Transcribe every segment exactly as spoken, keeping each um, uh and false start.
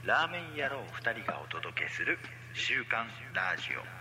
ラーメン野郎ふたりがお届けする週刊ラジオ。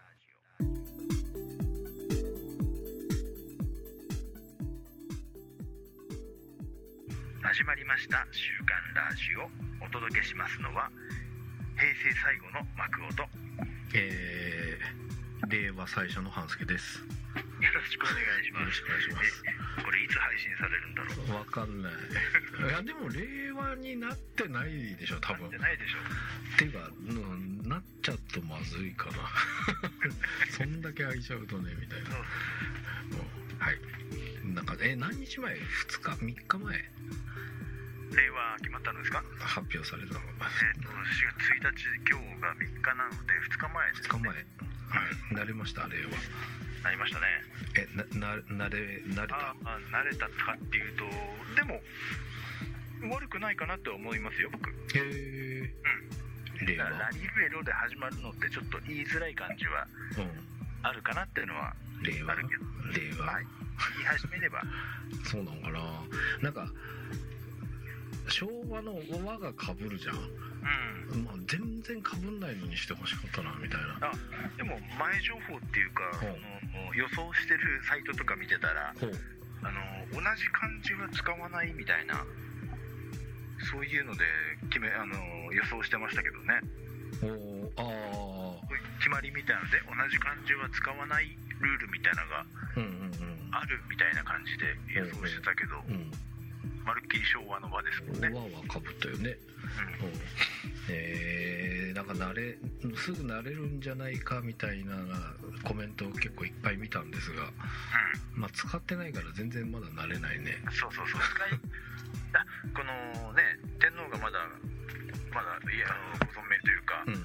始まりました週刊ラジオ。お届けしますのは平成最後の幕尾と、 えー、令和最初の半助です。 よろしくお願いします。 よろしくお願いします。 これいつ配信されるんだろう。 わかんない。いやでも令和になってないでしょ多分。 なってないでしょ。 っていうか、うん、なっちゃうとまずいかな。そんだけ空いちゃうとねみたいな。もうはい。なんかえ何日前？ふつかみっかまえ。 令和決まったんですか？ 発表されたのが。 えっとしがつついたち、今日がみっかなのでふつかまえですね。 ふつかまえ。はい。慣れました令和。 なりましたね。 えなな慣れ慣れた。 ああ慣れたかっていうとでも悪くないかなって思いますよ僕。へえ。うん。令和。 ラリベロで始まるのってちょっと言いづらい感じはあるかなっていうのは令和あるけど。 令和。 はい、言い始めれば。 そうなのかな。なんか昭和の和が被るじゃん。うん。まあ全然被んないのにしてほしかったなみたいな。 あでも前情報っていうか、あの予想してるサイトとか見てたら、あの同じ漢字は使わないみたいな、そういうので決めあの予想してましたけどね。おああ。決まりみたいなので同じ漢字は使わないルールみたいなのがあるみたいな感じで予想してたけど、うんうん、まるっきり昭和の和ですもんね。 和はかぶったよね。うん、えー、なんか慣れすぐ慣れるんじゃないかみたいなコメントを結構いっぱい見たんですが、うん、まあ使ってないから全然まだ慣れないね。 そうそうそう。使いあこのね天皇がまだまだいやご存命というか、うん、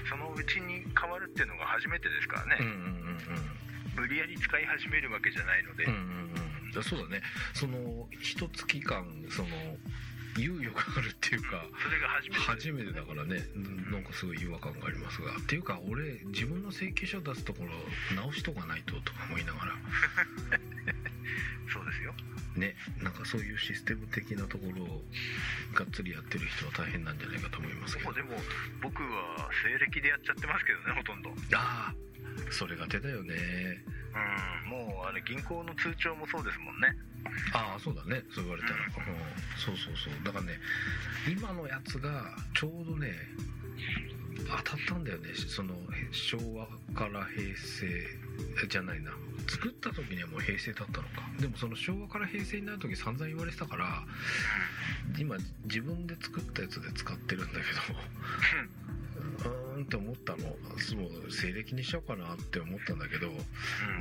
そのうちに変わるっていうのが初めてですからね。うんうんうんうん、無理やり使い始めるわけじゃないので。うんうんうん、そうだね。その一月間その猶予があるっていうか、 それが初めて、 初めてだからね、なんかすごい違和感がありますが、っていうか俺自分の請求書出すところ直しとかないととか思いながらそうですよね。なんかそういうシステム的なところをがっつりやってる人は大変なんじゃないかと思いますけど。 でも僕は西暦でやっちゃってますけどね、ほとんど。 ああそれが手だよね。 うん、もうあれ銀行の通帳もそうですもんね。 ああそうだね、そう言われたら、うん、そうそうそう。だからね今のやつがちょうどね当たったんだよね。その昭和から平成じゃないな、作った時にはもう平成だったのか。でもその昭和から平成になる時散々言われてたから今自分で作ったやつで使ってるんだけどうーんって思ったの。もう西暦にしようかなって思ったんだけど、うん、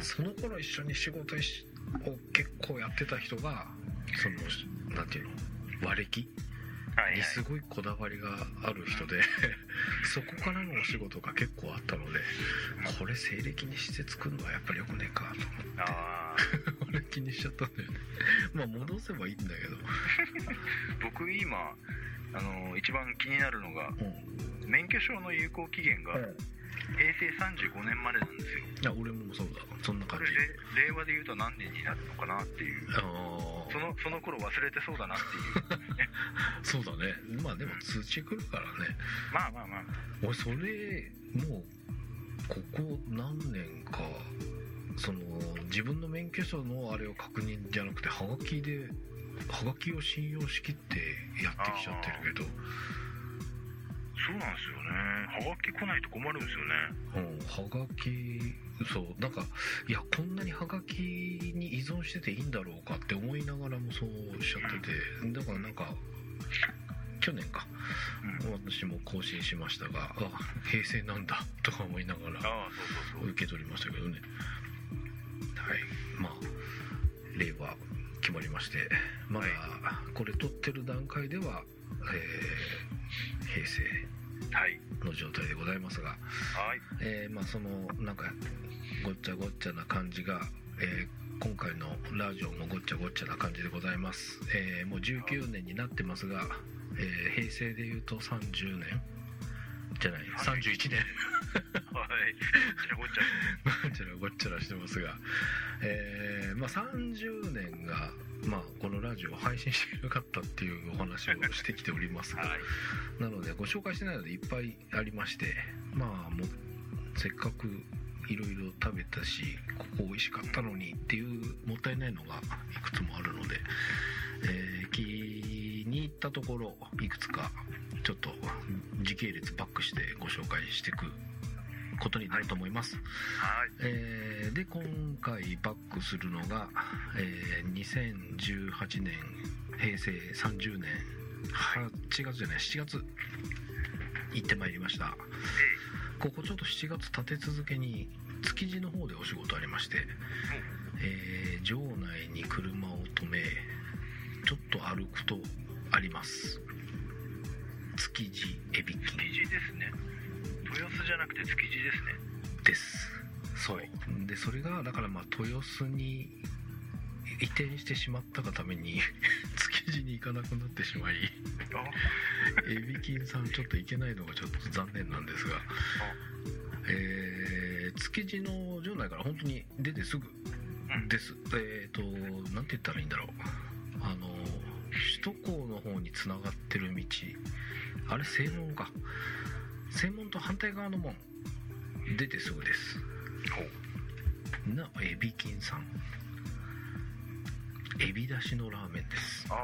その頃一緒に仕事を結構やってた人がそのなんていうの和暦にすごいこだわりがある人で、はいはい、そこからのお仕事が結構あったので、これ西暦にして作るのはやっぱりよくねえかと思ってあ俺気にしちゃったんだよね。まあ戻せばいいんだけど僕今あの一番気になるのが、うん、免許証の有効期限が、うん、平成さんじゅうごねんまでなんですよ。 いや俺もそうだ、そんな感じ。 これで令和で言うと何年になるのかなっていう。あそのその頃忘れてそうだなっていうそうだね。まあでも通知来るからね、 うん、まあまあまあ俺それもうここ何年かその自分の免許証のあれを確認じゃなくてハガキでハガキを信用しきってやってきちゃってるけど。 そうなんですよね。ハガキ来ないと困るんですよね。 うん、ハガキそうなんかいやこんなにハガキに依存してていいんだろうかって思いながらもそうしちゃってて、うん、だからなんか去年か、うん、私も更新しましたが、あ平成なんだとか思いながら受け取りましたけどね。はいまあ令和決まりまして、まだこれ撮ってる段階では、えー、平成の状態でございますが、はいえー、まあそのなんかごっちゃごっちゃな感じが、えー、今回のラジオもごっちゃごっちゃな感じでございます。えー、もうじゅうきゅうねんになってますが、えー、平成でいうとさんじゅうねんじゃないさんじゅういちねんはいごっちゃごっちゃごっちゃらごっちゃらしてますが、えー、まあさんじゅうねんがまあこのラジオを配信してよかったっていうお話をしてきておりますが、はい、なのでご紹介してないのでいっぱいありまして、まあもうせっかくいろいろ食べたしここ美味しかったのにっていうもったいないのがいくつもあるので、えー、気に入ったところいくつかちょっと時系列バックしてご紹介していくことになると思います。 はい、 えー、で今回バックするのが、えー、にせんじゅうはちねんへいせいさんじゅうねんはちがつじゃないしちがつ行ってまいりました。ここちょっとしちがつ立て続けに築地の方でお仕事ありまして、えー、場内に車を止めちょっと歩くとあります。築地エビ金。 築地ですね。豊洲じゃなくて築地ですね。 です。そうでそれがだからまあ豊洲に移転してしまったがために築地に行かなくなってしまいエビ金さんちょっと行けないのがちょっと残念なんですが、えー、築地の場内から本当に出てすぐです。えっとなんて言ったらいいんだろう、あの首都高の方につながってる道、あれ正門か、正門と反対側の門出てすぐです。なエビ金さん、エビだしのラーメンです。 ああ、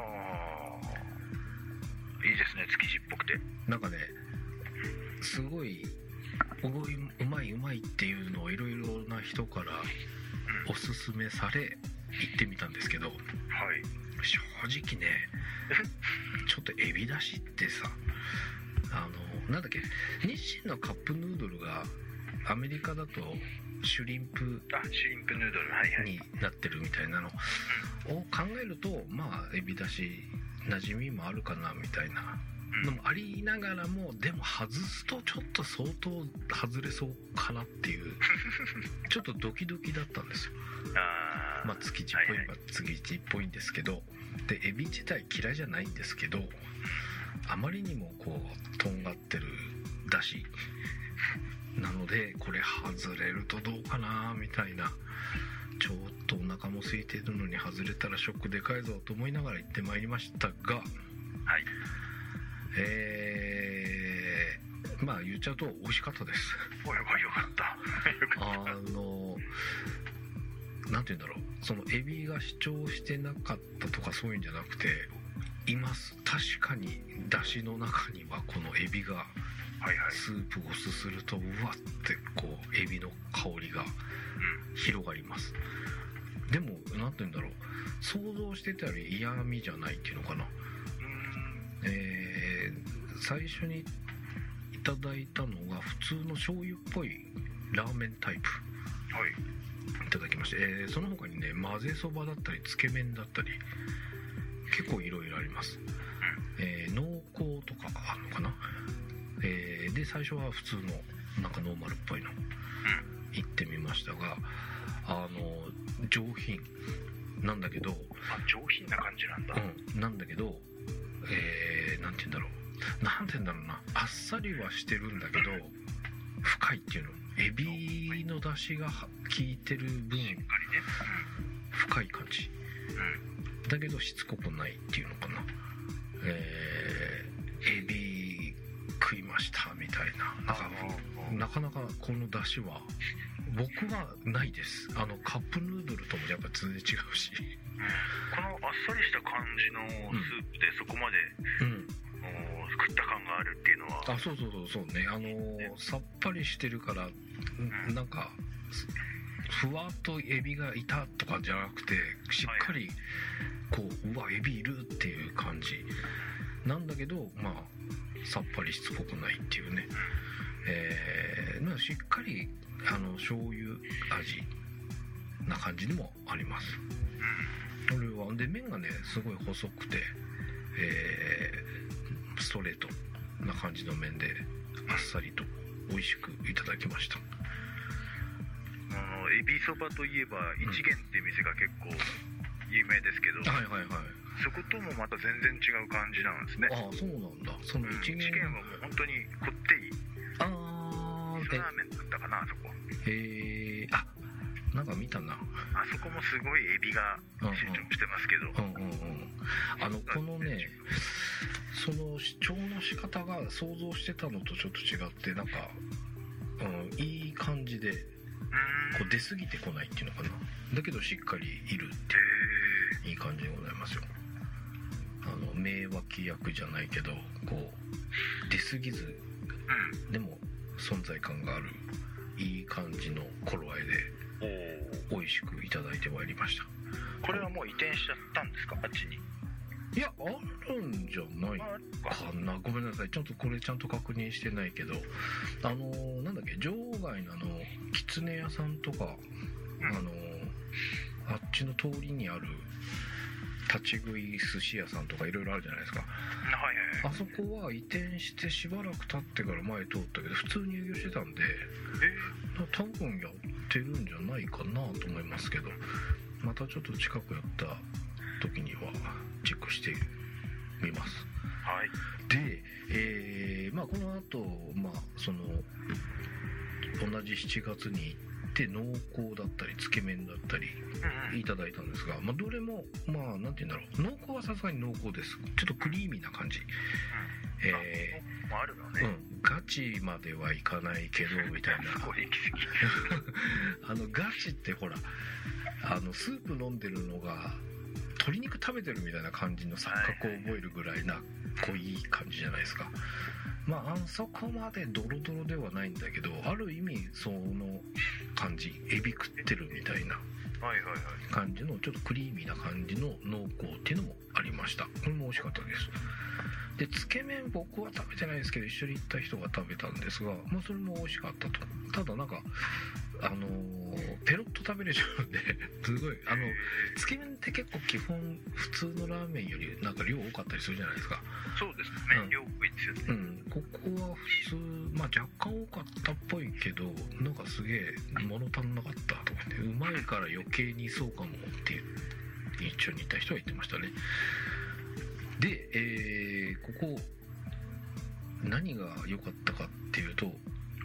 いいですね、築地っぽくて。 なんかねすごいうまいうまいっていうのをいろいろな人からおすすめされ行ってみたんですけど、はい、正直ねちょっとエビだしってさ、あのなんだっけ、日清のカップヌードルがアメリカだとシュリンプあシュリンプヌードル、はいはい、 になってるみたいなのを考えると、まあエビだし馴染みもあるかなみたいなのもありながらも、でも外すとちょっと相当外れそうかなっていうちょっとドキドキだったんですよ。あまあ築地っぽいは築地っぽいんですけど、でエビ自体嫌いじゃないんですけど、あまりにもこうとんがってるだしなのでこれ外れるとどうかなみたいな、ちょっとお腹も空いてるのに外れたらショックでかいぞと思いながら行ってまいりましたが、はい、えー、まあ言っちゃうと美味しかったです。 おやばい、よかったよかった。 あのなんて言うんだろう、そのエビが主張してなかったとかそういうんじゃなくて、います、確かに出汁の中にはこのエビがスープをすするとうわってこうエビの香りが広がります。でもなんて言うんだろう、想像してたより嫌味じゃないっていうのかな。えー、最初にいただいたのが普通の醤油っぽいラーメンタイプ、はい、いただきまして、えー、その他にね混ぜそばだったりつけ麺だったり結構いろいろあります、うんえー、濃厚とかあるのかな、えー、で最初は普通のなんかノーマルっぽいの、うん、行ってみましたが、あの上品なんだけど、 あ上品な感じなんだ、 うん、なんだけど、えー、なんて言うんだろうなんて言うんだろうな、あっさりはしてるんだけど深いっていうの、エビの出汁が効いてる分深い感じ、うん、だけどしつこくないっていうのかな、えー、エビ食いましたみたいな、なんかなかなかこの出汁は僕はないです。あのカップヌードルともやっぱ全然違うし、 このあっさりした感じのスープでそこまで、うんうん食った感があるっていうのは、 あそうそうそうそうね、あのー、さっぱりしてるから、うん、なんかふわっとエビがいたとかじゃなくて、しっかりこう、うわエビいるっていう感じなんだけど、まあさっぱりしつこくないっていうね、えー、まあしっかりあの醤油味な感じにもあります。これはで麺がねすごい細くて、えー、ストレートな感じの麺であっさりと美味しくいただきました。 あのエビそばといえば一元っていう店が結構有名ですけど、うん、はいはいはい、そこともまた全然違う感じなんですね。 ああそうなんだ。その一元、うん、一元はもう本当にこってり、ああ味噌ラーメンだったかなあそこ。 へえ、あなんか見たな。 あそこもすごいエビが成長してますけど、 うんうんうん、あのこのねその調の仕方が想像してたのとちょっと違ってなんか、うん、いい感じでこう出過ぎてこないっていうのかな。だけどしっかりいるっていういい感じでございますよ。あの名脇役じゃないけどこう出過ぎず、うん、でも存在感があるいい感じの頃合いで美味しくいただいてまいりました。 これはもう移転しちゃったんですか、あっちに。 いや、あるんじゃないかな。ごめんなさい、ちょっとこれちゃんと確認してないけど、あのー、なんだっけ、場外のあのきつね屋さんとか、うん、あのー、あっちの通りにある立ち食い寿司屋さんとかいろいろあるじゃないですか。 はいはいはい。 あそこは移転してしばらく経ってから前通ったけど普通に営業してたんで、えー、多分やってるんじゃないかなと思いますけど、またちょっと近くやった時にはチェックしてみます。 はい。 で、えー、まあこの後、まあその同じしちがつに行って濃厚だったりつけ麺だったりいただいたんですが、まあどれもまあなんて言うんだろう、濃厚はさすがに濃厚です。ちょっとクリーミーな感じ。うん、えー、あるのね。 うん、ガチまではいかないけどみたいな。あのガチってほら、あのスープ飲んでるのが鶏肉食べてるみたいな感じの錯覚を覚えるぐらいな濃い感じじゃないですか。まああそこまでドロドロではないんだけど、ある意味その感じ、エビ食ってるみたいな感じのちょっとクリーミーな感じの濃厚っていうのもありました。これも美味しかったです。でつけ麺僕は食べてないですけど一緒に行った人が食べたんですが、まあ、それも美味しかったと。ただなんかあのー、ペロッと食べれちゃうんですごいあのつけ麺って結構基本普通のラーメンよりなんか量多かったりするじゃないですか。 そうですね、うん、量多いですよね。 うん、ここは普通、まあ若干多かったっぽいけどなんかすげえ物足んなかったとかね、うまいから余計にそうかもって一緒にいた人は言ってましたね。で、えー、ここ何が良かったかっていうと、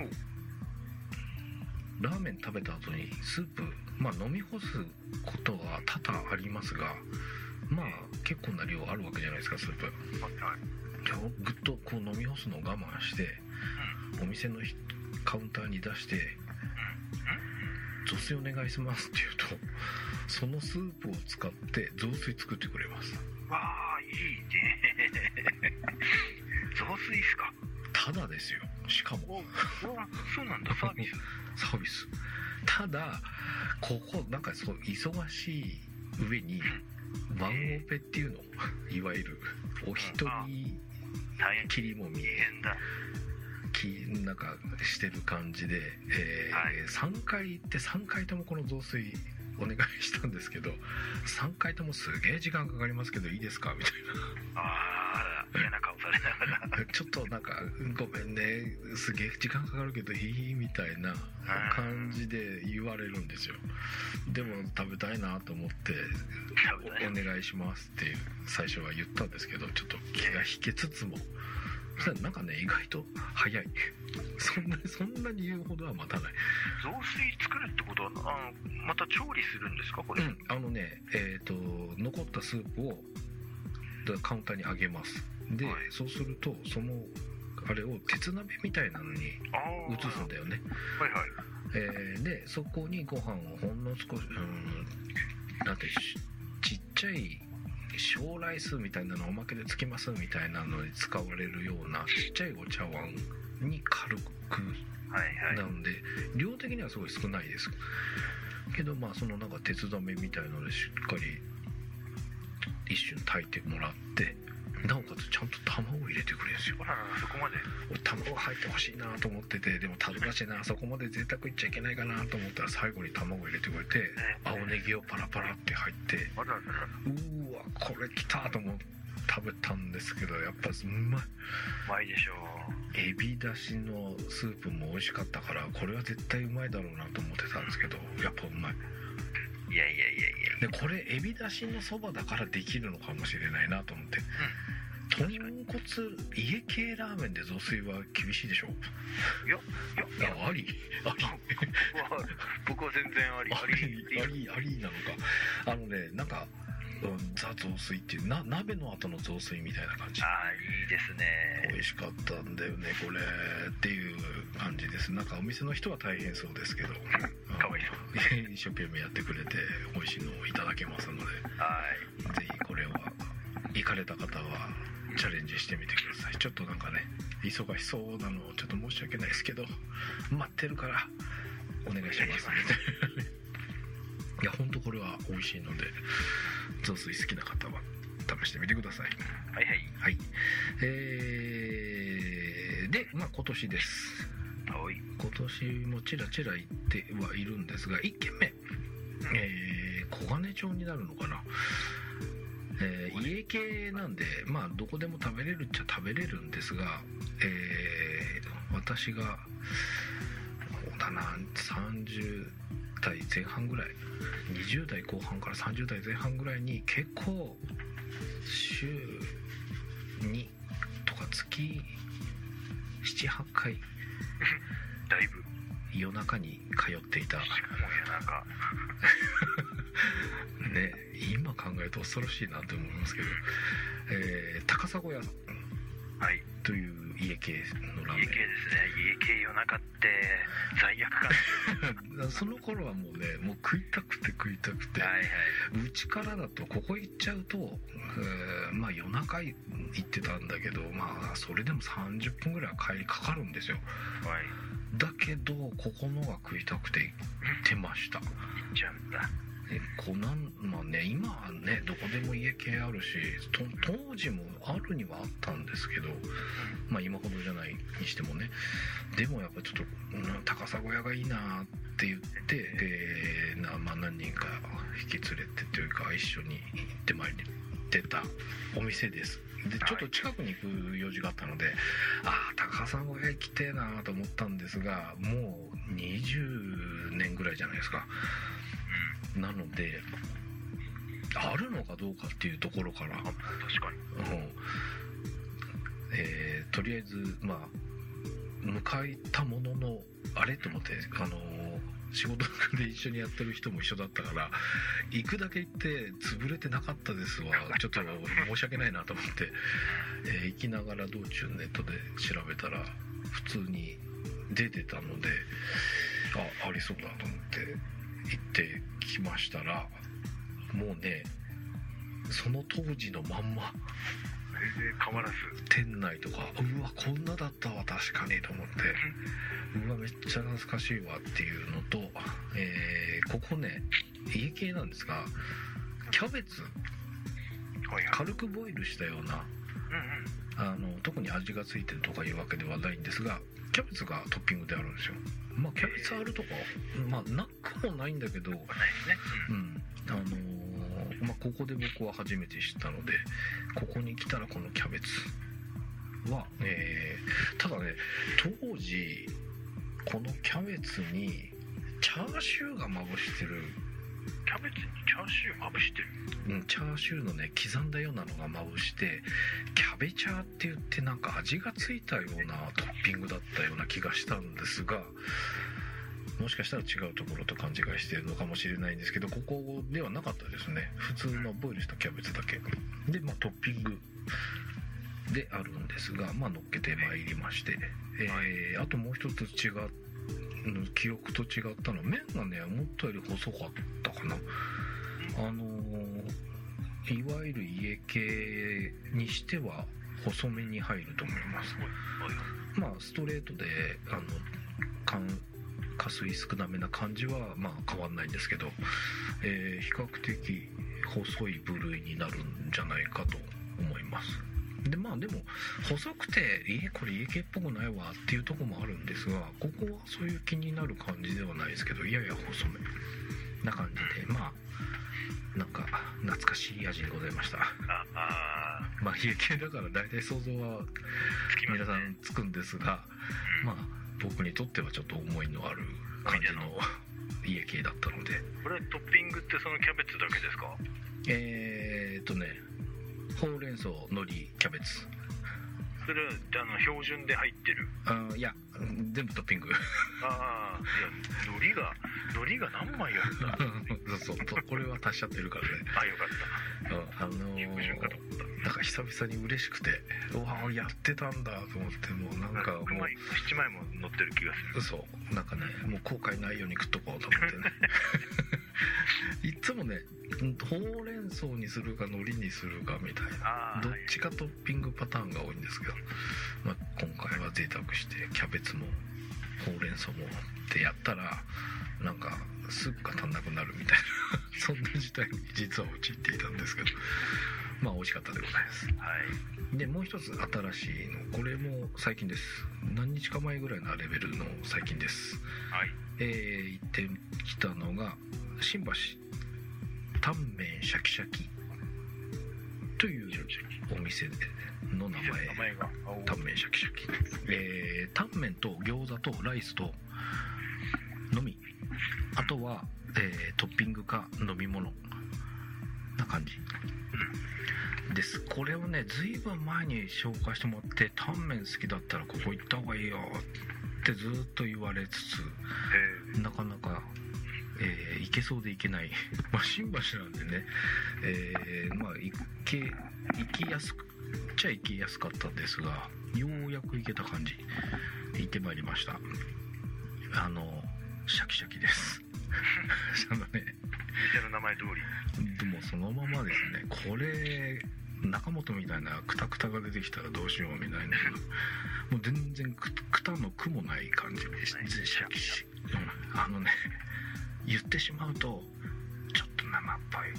ラーメン食べた後にスープ、まあ飲み干すことは多々ありますが、まあ結構な量あるわけじゃないですか、スープ。じゃあぐっとこう飲み干すのを我慢して、お店のカウンターに出して、雑炊お願いしますって言うと、そのスープを使って雑炊作ってくれます。 わあ、いいね。雑炊っすか。 ただですよ、しかも。 そうなんだ、サービス。 サービス。ただここなんかそう忙しい上にワンオペっていうの、いわゆるお一人切りもみなんかしてる感じで、えーはい、さんかい行ってさんかいともこの雑炊お願いしたんですけど、さんかいともすげえ時間かかりますけどいいですかみたいな。 ああ、嫌な顔されながらちょっとなんかごめんね、すげえ時間かかるけどいいみたいな感じで言われるんですよ。でも食べたいなと思ってお願いしますって最初は言ったんですけど、ちょっと気が引けつつもなんかね、意外と早い。そんなそんなに言うほどは待たない。 雑炊作るってことはあのまた調理するんですかこれ。 うん、あのね、えっと残ったスープをカウンターにあげます。で、はい、そうするとそのあれを鉄鍋みたいなのに移すんだよね。 はいはい。 えー、でそこにご飯をほんの少し、うん、なんてちっちゃい小ライスみたいなのおまけでつきますみたいなのに使われるようなちっちゃいお茶碗に軽く、はいはい、なので量的にはすごい少ないですけど、まあそのなんか鉄鍋みたいのでしっかり一瞬炊いてもらって、なおかつちゃんと卵を入れてくれるんですよ。 あらら、そこまで卵入ってほしいなと思ってて、でもただしなそこまで贅沢いっちゃいけないかなと思ったら最後に卵入れてくれて、青ネギをパラパラって入って、 あららら、 うーわこれきたと思って食べたんですけど、やっぱうまい。うまいでしょう。エビだしのスープも美味しかったから、これは絶対うまいだろうなと思ってたんですけど、やっぱうまい。 いやいやいやいや。 でこれエビだしのそばだからできるのかもしれないなと思って、 豚骨家系ラーメンで雑炊は厳しいでしょ。 いやいやあありあり僕は僕は全然ありありありありなのか。あのね、なんか、うん、ザ雑炊っていうな鍋の後の雑炊みたいな感じ。 ああ、いいですね。 美味しかったんだよねこれっていう感じです。なんかお店の人は大変そうですけど、 かわいそう一生懸命やってくれて美味しいのをいただけますので、 はい、 ぜひこれは行かれた方はチャレンジしてみてください。ちょっとなんかね忙しそうなのちょっと申し訳ないですけど、待ってるからお願いしますいや本当これは美味しいので、雑炊好きな方は試してみてください。 はいはいはい。えー、で、まあ今年です。 はい。 今年もちらちら行ってはいるんですが、いっけんめ、えー、小金町になるのかな。えー、家系なんで、まあどこでも食べれるっちゃ食べれるんですが、えー、私がそうだなさんじゅうだいぜん半ぐらい、にじゅうだいこう半からさんじゅうだいぜん半ぐらいに結構週にとか月ななはちかいだいぶ夜中に通っていた。 しかも夜中ね、今考えると恐ろしいなと思いますけど、えー、高砂屋さん、はい、という家系のラーメン。 家系ですね。家系夜中って罪悪感その頃はもうね、もう食いたくて食いたくて、はいはい、うちからだとここ行っちゃうと、えー、まあ夜中行ってたんだけど、まあそれでもさんじゅっぷんぐらいは帰りかかるんですよ、はい、だけどここのが食いたくて行ってました。行っちゃうんだ。 こなんまあね、今はねどこでも家系あるし、と当時もあるにはあったんですけど、まあ今ほどじゃないにしてもね。でもやっぱちょっと、うん、高砂屋がいいなって言って、えーなまあ、何人か引き連れてというか一緒に行ってまいってたお店です。でちょっと近くに行く用事があったので、ああ高砂屋行きてえなと思ったんですが、もうにじゅうねんぐらいじゃないですか。なのであるのかどうかっていうところから、 確かに、 うんえー、とりあえずまあ向かいたもののあれと思って、あのー、仕事で一緒にやってる人も一緒だったから行くだけ行って潰れてなかったですわ。ちょっと申し訳ないなと思って、えー、行きながら道中ネットで調べたら普通に出てたので、あ、ありそうだと思って行ってきましたら、もうねその当時のまんま全然変わらず店内とか、うわこんなだったわ確かにと思って、うわめっちゃ懐かしいわっていうのと、えー、ここね家系なんですがキャベツ軽くボイルしたような、うんうん、あの特に味がついてるとかいうわけではないんですが、キャベツがトッピングであるんですよ。まあキャベツあるとか、まあなくもないんだけど、ないですね、うん、あのー、まあここで僕は初めて知ったので、ここに来たらこのキャベツは、えー、ただね当時このキャベツにチャーシューがまぶしてる、 キャベツにチャーシューまぶしてる、 うん、チャーシューのね刻んだようなのがまぶしてキャベチャーって言って、なんか味がついたようなトッピングだったような気がしたんですが、もしかしたら違うところと勘違いしているのかもしれないんですけど、ここではなかったですね。普通のボイルしたキャベツだけで、まあ、トッピングであるんですが、まあ、乗っけてまいりまして、えー、あともう一つ違う記憶と違ったのは、麺がね思ったより細かったかな。あのー、いわゆる家系にしては細めに入ると思います。まあストレートであの缶加水少なめな感じはまあ変わんないんですけど、えー、比較的細い部類になるんじゃないかと思います。でまあでも細くてえこれ家系っぽくないわっていうところもあるんですが、ここはそういう気になる感じではないですけど、やや細めな感じで、まあなんか懐かしい味にございました。ああまあ家系だから大体想像は皆さんつくんですが、まあ僕にとってはちょっと思いのある感じの家系だったので。 これトッピングってそのキャベツだけですか？ えーっとねほうれん草、海苔、キャベツ。 それはあの標準で入ってる？ あ、いや全部トッピング。 ああ、いや海苔が海苔が何枚あるんだ。 そうそう、これは足しちゃってるからね。 あ、よかった。 あのー、 標準かと思った。 なんか久々に嬉しくて、うわやってたんだと思って、もうなんかもうろくまいななまいも乗ってる気がする。 そうなんかね、もう後悔ないように食っとこうと思ってね。いつもね、ほうれん草にするか海苔にするかみたいな、どっちかトッピングパターンが多いんですけど、まあ、今回は贅沢してキャベツもほうれん草もってやったら、なんかスープが足んなくなるみたいなそんな事態に実は陥っていたんですけど、まあ美味しかったでございます。 はい。 でもう一つ新しいの、これも最近です。何日か前ぐらいのレベルの最近です。 はい。 えー、行ってきたのが新橋タンメンシャキシャキというお店の名前。 名前がタンメンシャキシャキ。えー、タンメンと餃子とライスとのみ、あとは、えー、トッピングか飲み物な感じです。これをね、ずいぶん前に紹介してもらって、タンメン好きだったらここ行った方がいいよってずっと言われつつ、なかなか、えー、行けそうで行けないまあ新橋なんでね、えー、まあ行け行きやすくちゃ行きやすかったんですが、ようやく行けた感じ。行ってまいりました。あのシャキシャキですあのね、 店の名前通り。 でもそのままですね。これ中本みたいなクタクタが出てきたらどうしようみたいなもう全然ククタの苦もない感じでした。シャキシャキ、うん、あのね、言ってしまうとちょっと生っぽい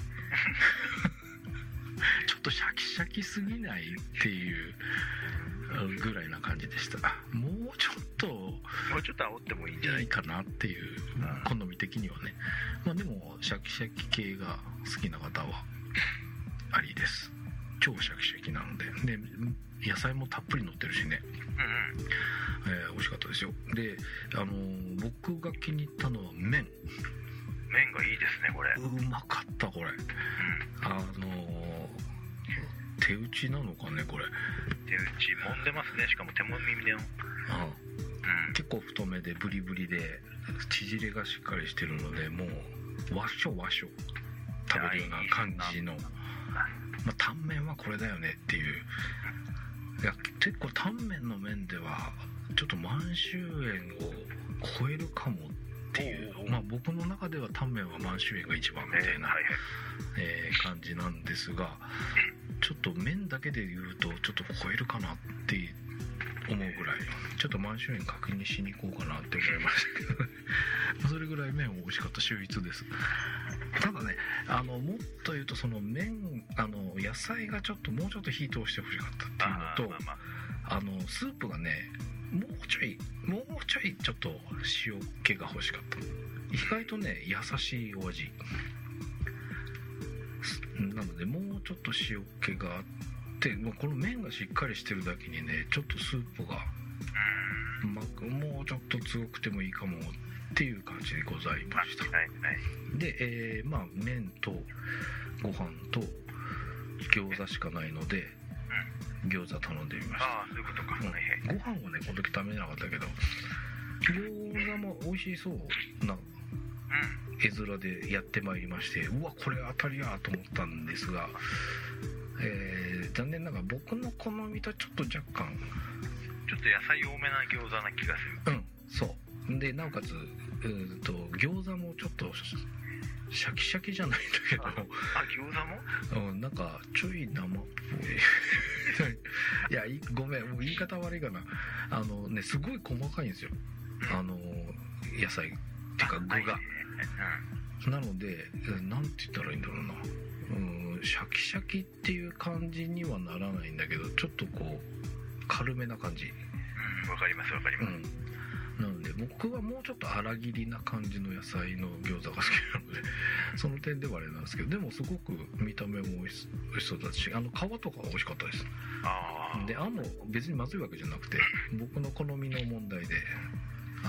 ちょっとシャキシャキすぎないっていうぐらいな感じでした。もうちょっともうちょっと煽ってもいいんじゃないいいかなっていう、好み的にはね。まあでもシャキシャキ系が好きな方はありです。超シャキシャキなので、で野菜もたっぷり乗ってるしね、うんうん、えー、美味しかったですよ。で、あのー、僕が気に入ったのは麺。 麺がいいですね、これ。 うまかったこれ、うん、あのー、手打ちなのかね、これ。 手打ち揉んでますね。しかも手もみでの、 ああ、うん、結構太めでブリブリで縮れがしっかりしてるので、もう和食和食食べるような感じの、まあ、タンメンはこれだよねっていう。いや結構タンメンの麺ではちょっと満州円を超えるかもっていう、まあ僕の中ではタンメンは満州円が一番みたいな、えー、感じなんですが、ちょっと麺だけで言うとちょっと超えるかなって思うぐらい、ちょっと満州円確認しに行こうかなって思いましたけどそれぐらい麺美味しかった秀逸です。ただね、あのもっと言うとその麺、あの野菜がちょっともうちょっと火通してほしかったっていうのと、あ、まあまあ、あのスープがね、もうちょいもうちょいちょっと塩気が欲しかった。意外とね優しいお味なので、もうちょっと塩気があって、もうこの麺がしっかりしてるだけにね、ちょっとスープが、ま、もうちょっと強くてもいいかもっていう感じでございました。 はいはい、 で、えー、まあ麺とご飯と餃子しかないので、うん、餃子頼んでみました。 ああ、そういうことか。 うん、ご飯はねこの時食べなかったけど、餃子も美味しそうな絵面でやってまいりまして、うわこれ当たりやと思ったんですが、えー、残念ながら僕の好みとちょっと若干ちょっと野菜多めな餃子な気がする。うん、そうで、なおかつうんと餃子もちょっとシャキシャキじゃないんだけど、あ、 あ餃子も、 うん、なんかちょい生っぽいいやごめん、もう言い方悪いかな、あのねすごい細かいんですよ、あの野菜っていうか具が、はい、うん、なのでなんて言ったらいいんだろうな、うん、シャキシャキっていう感じにはならないんだけど、ちょっとこう軽めな感じ。 うん、わかりますわかります、 うん、なので僕はもうちょっと粗切りな感じの野菜の餃子が好きなのでその点ではあれなんですけど、でもすごく見た目も美味し、美味しそうだし、あの皮とかは美味しかったです。あで、あんも別にまずいわけじゃなくて、僕の好みの問題で、あの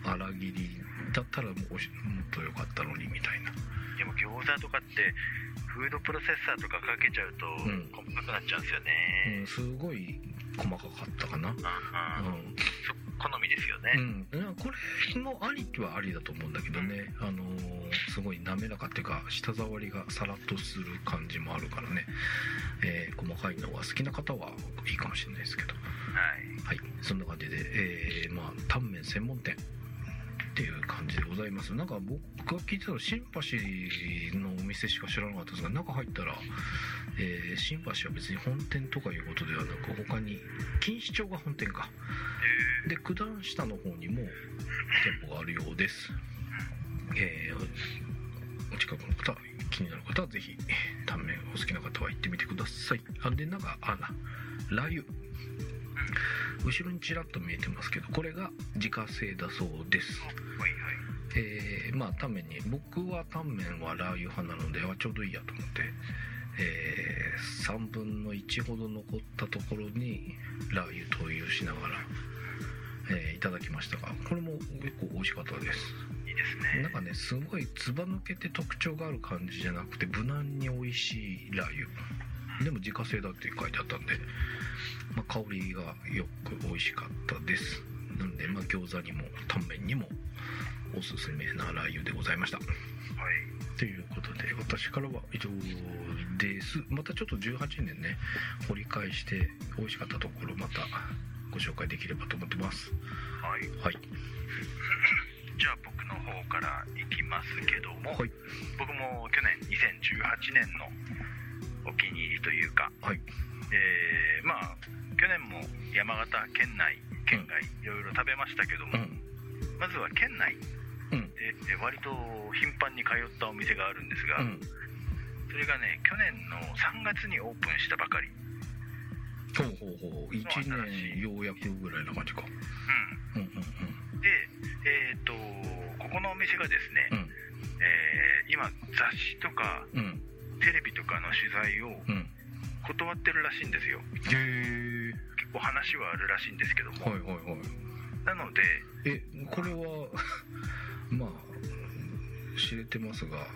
粗切りだったらもうもっと良かったのにみたいな。 でも餃子とかってフードプロセッサーとかかけちゃうと細かくなっちゃうんですよね、 うん、すごい細かかったかな。うん、うん、 好みですよね。 うん、これもありはありだと思うんだけどね、うん、あのー、すごい滑らかっていうか舌触りがさらっとする感じもあるからね、えー、細かいのが好きな方はいいかもしれないですけど、はい、はい、そんな感じで、えー、まあタンメン専門店っていう感じでございます。なんか僕が聞いてたのシンパシーのお店しか知らなかったですが、中入ったら、えー、シンパシーは別に本店とかいうことではなく、他に錦糸町が本店かで、九段下の方にも店舗があるようです。えー、お近くの方、気になる方はぜひタンメンお好きな方は行ってみてください。あでなんかあらラー油、後ろにちらっと見えてますけど、これが自家製だそうです。はいはい。えー、まあタンメンに、僕はタンメンはラー油派なのではちょうどいいやと思って、えー、さんぶんのいちほど残ったところにラー油投入しながら、えー、いただきましたが、これも結構美味しかったです。いいですね。なんかね、すごいつば抜けて特徴がある感じじゃなくて、無難に美味しいラー油でも自家製だって書いてあったんで、まあ、香りがよく美味しかったです。なので、まあ、餃子にもタンメンにもおすすめなラー油でございました。はい。ということで、私からは以上です。またちょっとじゅうはちねんね、掘り返して美味しかったところまたご紹介できればと思ってます。はい。はい。 じゃあ僕の方からいきますけども、はい、僕も去年にせんじゅうはちねんのお気に入りというか、はい、えー、まあ去年も山形県内県外いろいろ食べましたけども、うん、まずは県内で割と頻繁に通ったお店があるんですが、うん、それがね去年のさんがつにオープンしたばかり。 ほうほうほう、いちねんようやくぐらいな感じか。うん、うんうんうん。 で、えっとここのお店がですね、うん、えー、今雑誌とか、うん、テレビとかの取材を断ってるらしいんですよ。へー。結構話はあるらしいんですけども、はいはいはい。なので、 え、これはまあ知れてますが、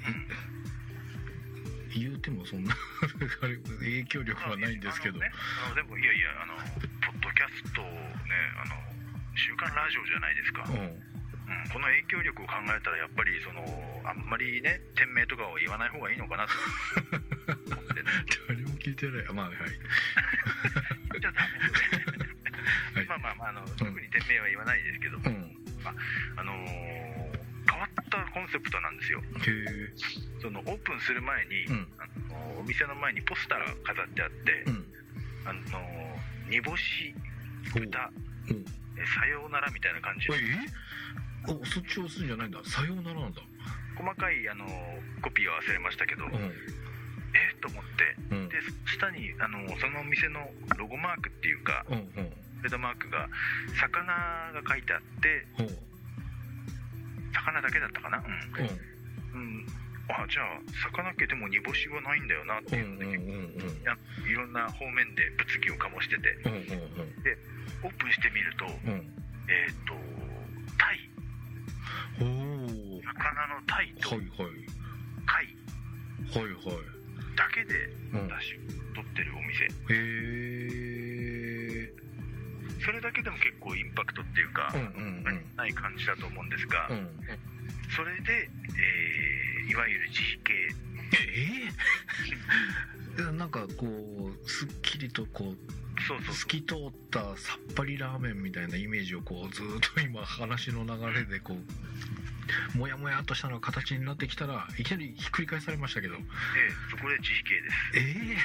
言うてもそんな影響力はないんですけど、ね、 あのでもいやいや、あのポッドキャストね、あの週刊ラジオじゃないですか、うんうん、この影響力を考えたらやっぱりそのあんまりね店名とかを言わない方がいいのかなと思ってね。 誰も聞いてない。まあはい言っちゃダメですねはい、まあまあまあ、あの特に店名は言わないですけども、うん、まああのー変わったコンセプトなんですよ。へー。そのオープンする前に、うん、あのお店の前にポスターが飾ってあって、うん、あの煮干し豚、うん、さようならみたいな感じで、 えー、そっちをするんじゃないんだ。さようならなんだ。 細かいあのコピーは忘れましたけど、うん、えー、と思って、うん、で下にあのそのお店のロゴマークっていうか、うんうん、レードマークが魚が書いてあって、うん、魚だけだったかな、うんうん、うん、あ、じゃあ魚系でも煮干しはないんだよなっていうので、うんうんうんうん、いろんな方面で物議を醸してて、うんうんうん、でオープンしてみると、うん、えっ、ー、とタイ、お魚のタイと貝、はいはい、はいはい、だけで出し取ってるお店、うん、へえ。それだけでも結構インパクトっていうか、うんうんうん、ない感じだと思うんですが、うん、それで、えー、いわゆる ジーケー、えー、なんかこうすっきりとこう、そうそうそう、透き通ったさっぱりラーメンみたいなイメージをこうずっと今話の流れでこうもやもやっとしたのが形になってきたらいきなりひっくり返されましたけど、えー、そこで ジーケー です。え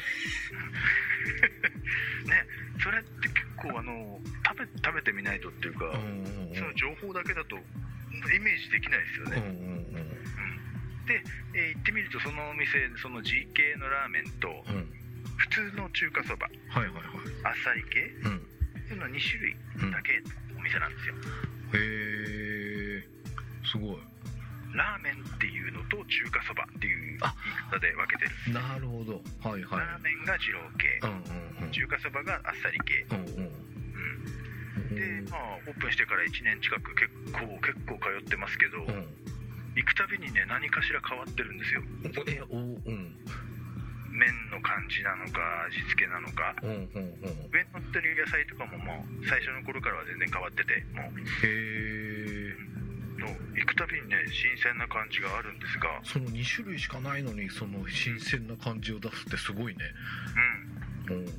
ーね、それって結構あの食べ食べてみないとっていうか、うんうんうん、その情報だけだとイメージできないですよね、うんうんうん、で、えー、行ってみるとそのお店その ジーケー のラーメンと、うん、普通の中華そば、はいはいはい、あっさり系、うん、っていうのはに種類だけお店なんですよ、うん、へえ、すごい。ラーメンっていうのと中華そばっていう言い方で分けてる。 なるほど、はいはい。 ラーメンが二郎系、うんうんうん、中華そばがあっさり系、うんうんうん、 で、まあ、オープンしてからいちねん近く結構結構通ってますけど、うん、行くたびにね何かしら変わってるんですよ。 えお、うん、 麺の感じなのか味付けなのか、うんうんうん、上に乗ってる野菜とかももう最初の頃からは全然変わってて、もうへー、行くたびにね新鮮な感じがあるんですが、 そのに種類しかないのにその新鮮な感じを出すってすごいね。 うん、うん、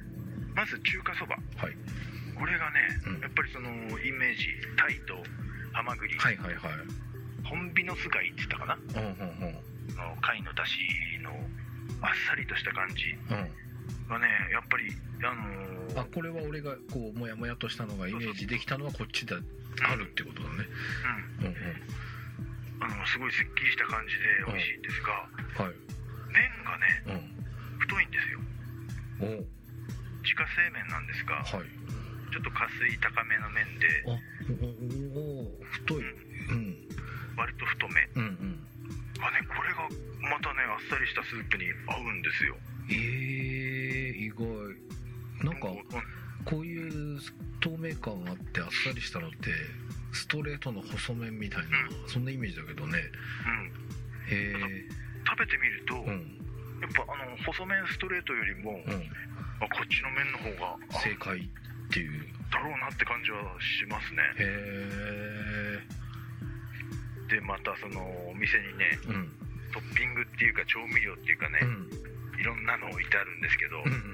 まず中華そば、はい、これがね、うん、やっぱりそのイメージタイとハマグリ、はいはいはい、ホンビノス貝って言ったかな、うんうんうん、の貝の出汁のあっさりとした感じがね、やっぱりあのー、 あこれは俺がこうモヤモヤとしたのがイメージできたのはこっちであるってことだね。うん、うんうんうん、あのすごいすっきりした感じで美味しいんですが、うん、はい、麺がね、うん、太いんですよ。お自家製麺なんですが、はい、ちょっと加水高めの麺で、 あおお太い、うん、 割と太め、うんうん、がね、これがまたねあっさりしたスープに合うんですよ。 えー、意外。なんか、うん、こういう透明感があってあっさりしたのってストレートの細麺みたいな、うん、そんなイメージだけどね。うん、へえ。 食べてみると、うん、やっぱあの細麺ストレートよりも、うん、あこっちの麺の方が正解っていうだろうなって感じはしますね。へえ。でまたそのお店にね、うん、トッピングっていうか調味料っていうかね、うん、いろんなの置いてあるんですけど、うんうんうん、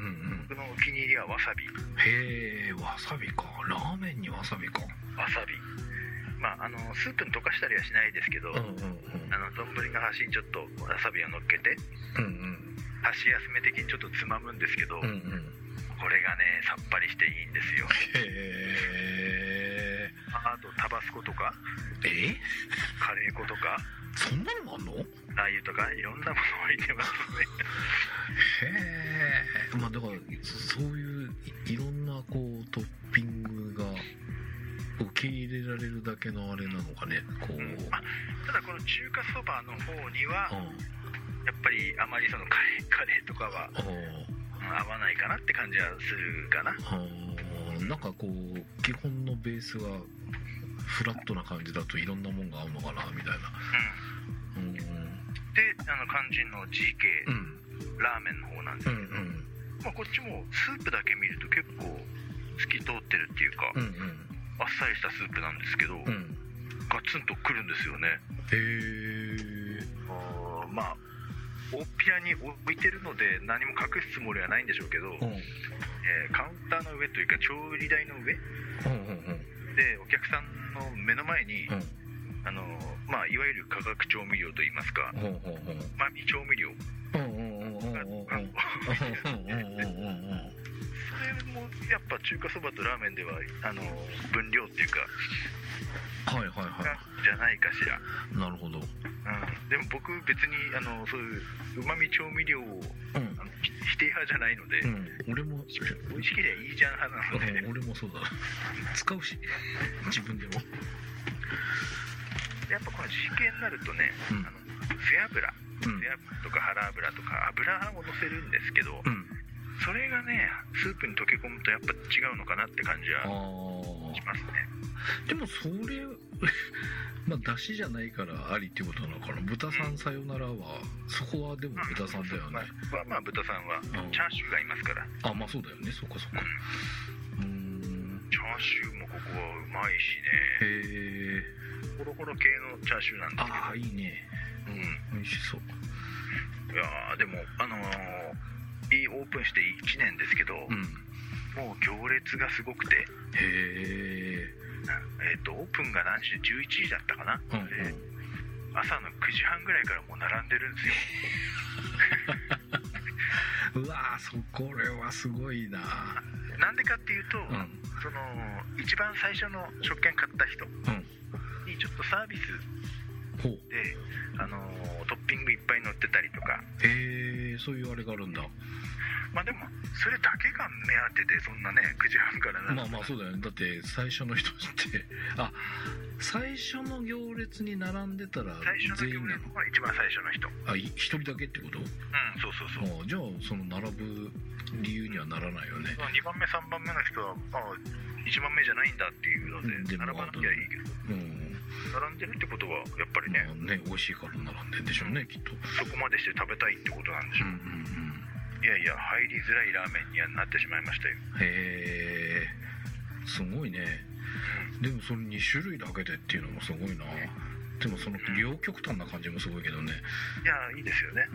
僕のお気に入りはわさび。 へえ、わさびか。ラーメンにわさびか。 わさび、まああのスープに溶かしたりはしないですけど、うんうんうん、あの丼の端にちょっとわさびを乗っけて、うんうん、箸休め的にちょっとつまむんですけど、うんうん、これがねさっぱりしていいんですよ。へえ。あとタバスコとか、 えカレー粉とか、 そんなのもあんの？ ラー油とかいろんなもの置いてますね。 へえ。まあだからそういういろんなこうトッピングが受け入れられるだけのあれなのかね。こう、うん、 あただこの中華そばの方には、うん、やっぱりあまりそのカレーカレーとかは合わないかなって感じはするかな。 なんかこう基本のベースがフラットな感じだといろんなもんが合うのかなみたいな。うん。うん、であの肝心の ジーケー、うん、ラーメンの方なんですけど、うんうん、まあ、こっちもスープだけ見ると結構透き通ってるっていうか、うんうん、あっさりしたスープなんですけど、うん、ガツンとくるんですよね。へー。あまあ大っぴらに置いてるので何も隠すつもりはないんでしょうけど、うん、えー、カウンターの上というか調理台の上、うんうんうん、でお客さんの目の前に、うん、あのまあ、いわゆる化学調味料といいますか、うまみ調味料がそれもやっぱ中華そばとラーメンではあの分量っていうか、はいはいはい、じゃないかしら。 なるほど。うん、 でも僕別にあのそういううまみ調味料を、うん、あの否定派じゃないので、うん、俺も美味しければいいじゃん派なので、 うん、俺もそうだ。使うし自分でも。 やっぱこの ジーケー になるとね、うん、あの背脂、うん、背脂とか腹脂とか油を乗せるんですけど、うん、それがねスープに溶け込むとやっぱ違うのかなって感じはしますね。 でもそれまあ出汁じゃないからありってことなのかな。豚さんさよならは、うん、そこはでも豚さんだよね。 まあ、まあ豚さんはチャーシューがいますから。 あ、まあそうだよね。そっかそっか。 うん、チャーシューもここはうまいしね。へえ。ホロホロ系のチャーシューなんですけど。 ああいいね。うん。美味しそう。 いやーでもあのー、いいオープンしていちねんですけど、うん、もう行列がすごくて。へえ。えーとオープンが何時でじゅういちじだったかな、うんうん、で朝のくじはんぐらいからもう並んでるんですよ。 うわーそこれはすごいな。 なんでかっていうと、うん、その一番最初の食券買った人にちょっとサービスで、あのー、トッピングいっぱい乗ってたりとか。 へえー、そういうあれがあるんだ。 まあでもそれだけが目当てでそんなねくじはんからな。まあまあそうだよね。だって最初の人ってあ最初の行列に並んでたら全員なの？ 最初の行列は一番最初の人。 あ一人だけってこと？うんそうそうそう。 あじゃあその並ぶ理由にはならないよね。 にばんめさんばんめの人は、まあ、一いちばんめじゃないんだっていうので並ばなきゃいいけど、うん、並んでるってことはやっぱりね、 まあ、ね美味しいから並んでるんでしょうね、きっとそこまでして食べたいってことなんでしょう、うんうんうん、いやいや入りづらいラーメンにはなってしまいましたよ。 へえすごいね、うん、でもそのに種類だけでっていうのもすごいな、ね、でもその両極端な感じもすごいけどね、 うん、いやいいですよね、うん、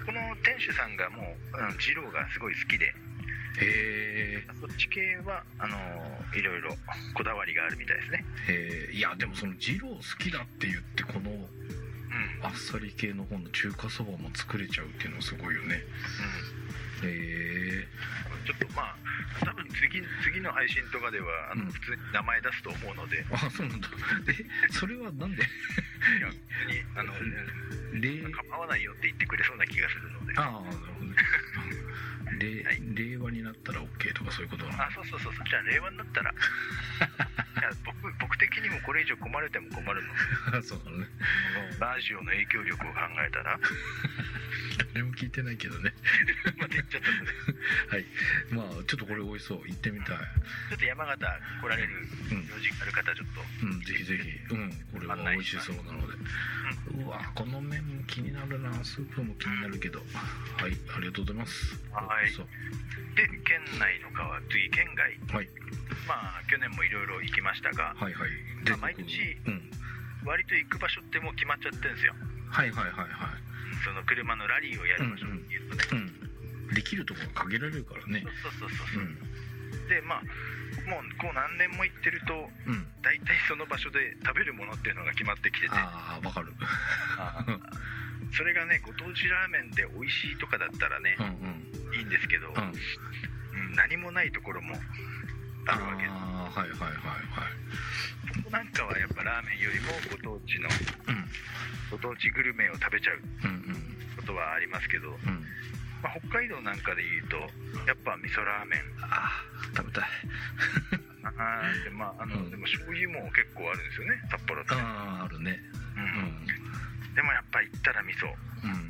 この店主さんがもう、うん、二郎がすごい好きで、へーそっち系はあのー、いろいろこだわりがあるみたいですね。 へーいやでもその二郎好きだって言ってこの、うん、あっさり系の方の中華そばも作れちゃうっていうのはすごいよね、うん、へーちょっとまあ多分次次の配信とかではあの、うん、普通に名前出すと思うので。 あそうなんだ。えそれはなんでいや普通にあの構わないよって言ってくれそうな気がするので。 ああなるほどね令, はい、令和になったら OK とかそういうことなの。 あそうそうそうじゃあ令和になったらいや 僕, 僕的にもこれ以上困れても困るのでそうだねラジオの影響力を考えたら誰も聞いてないけどねまた言っちゃったのではいまあちょっとこれ美味しそう行ってみたい。 ちょっと山形来られる用事がある方ちょっと、 うん、うん、ぜひぜひ、うん、これは美味しそうなので、うん、うわこの麺も気になるなスープも気になるけど、うん、はいありがとうございます。 はいそうで県内の川次県外、はい、まあ去年もいろいろ行きましたが、はいはいまあ、毎日、うん、割と行く場所ってもう決まっちゃってるんですよ。 はいはいはいはいその車のラリーをやる場所っていうとね、うんうん、できるところが限られるからね。 そうそうそうそう、うん、でまあもうこう何年も行ってると、うん、大体その場所で食べるものっていうのが決まってきてて、 ああわかるあそれがねご当地ラーメンで美味しいとかだったらね、うんうん、いいんですけど、うんうん、何もないところもあるわけです。 あはいはいはいはいそこなんかはやっぱラーメンよりもご当地の、うん、ご当地グルメを食べちゃうことはありますけど、うんまあ、北海道なんかでいうとやっぱ味噌ラーメンあ食べたいあで、まああのうん、でも醤油も結構あるんですよね札幌って。 ああるね、うんうん、 でもやっぱり行ったら味噌、うんうんうん、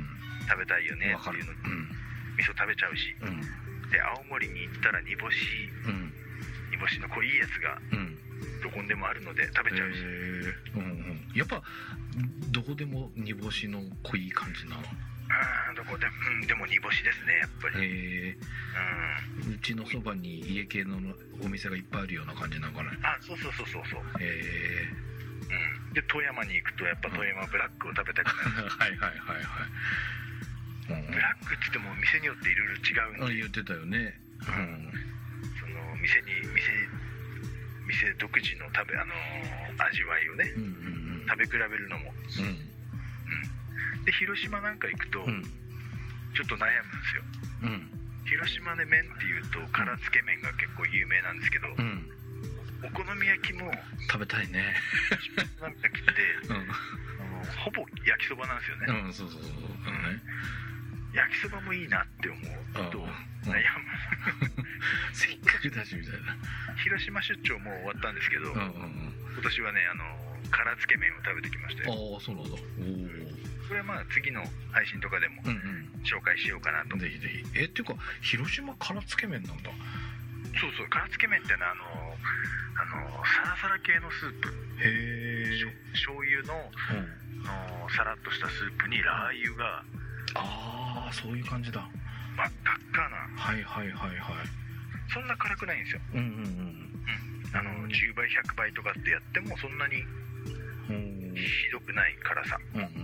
食べたいよねっていうの、うん、味噌食べちゃうし、うん、で青森に行ったら煮干し、うん、煮干しの濃いやつが、うんどこにでもあるので食べちゃうし、 うんうん、やっぱどこでも煮干しの濃い感じなの。 あどこでも、うん、でも煮干しですねやっぱり、 へうん、うちのそばに家系のお店がいっぱいあるような感じなのかな。 あそうそうそうそうそうへえ、うん、で富山に行くとやっぱ富山ブラックを食べたくなる、うん、はいはいはいはい、うん、ブラックって言っても店によっていろいろ違うんで。 あ言ってたよね、うん、 その店に店店独自の食べ、あのー、味わいをね、うんうんうん、食べ比べるのも、うんうん、で広島なんか行くと、うん、ちょっと悩むんですよ、うん、広島で麺っていうと辛つけ麺が結構有名なんですけど、うん、お好み焼きも食べたいねなんか来て、うん、あのほぼ焼きそばなんですよね、 うん、そうそうそう、うんね、 焼きそばもいいなって思うと悩むせっかくだしみたいな。 広島出張もう終わったんですけど、うんうんうん、今年はねあの辛つけ麺を食べてきましたよ。 ああそうなんだ。おこれはまあ次の配信とかでも紹介しようかなと、うんうん、 ぜひぜひ。えっていうか広島辛つけ麺なんだ。 そうそう辛つけ麺ってのはあのあのサラサラ系のスープへえ醤油の、うん、のサラッとしたスープにラー油がああそういう感じだ。 真っ赤っかな。 はいはいはいはい。 そんな辛くないんですよ。うんうんうん。うん、あのじゅうばいひゃくばいとかってやってもそんなにひどくない辛さ。うんうんうん。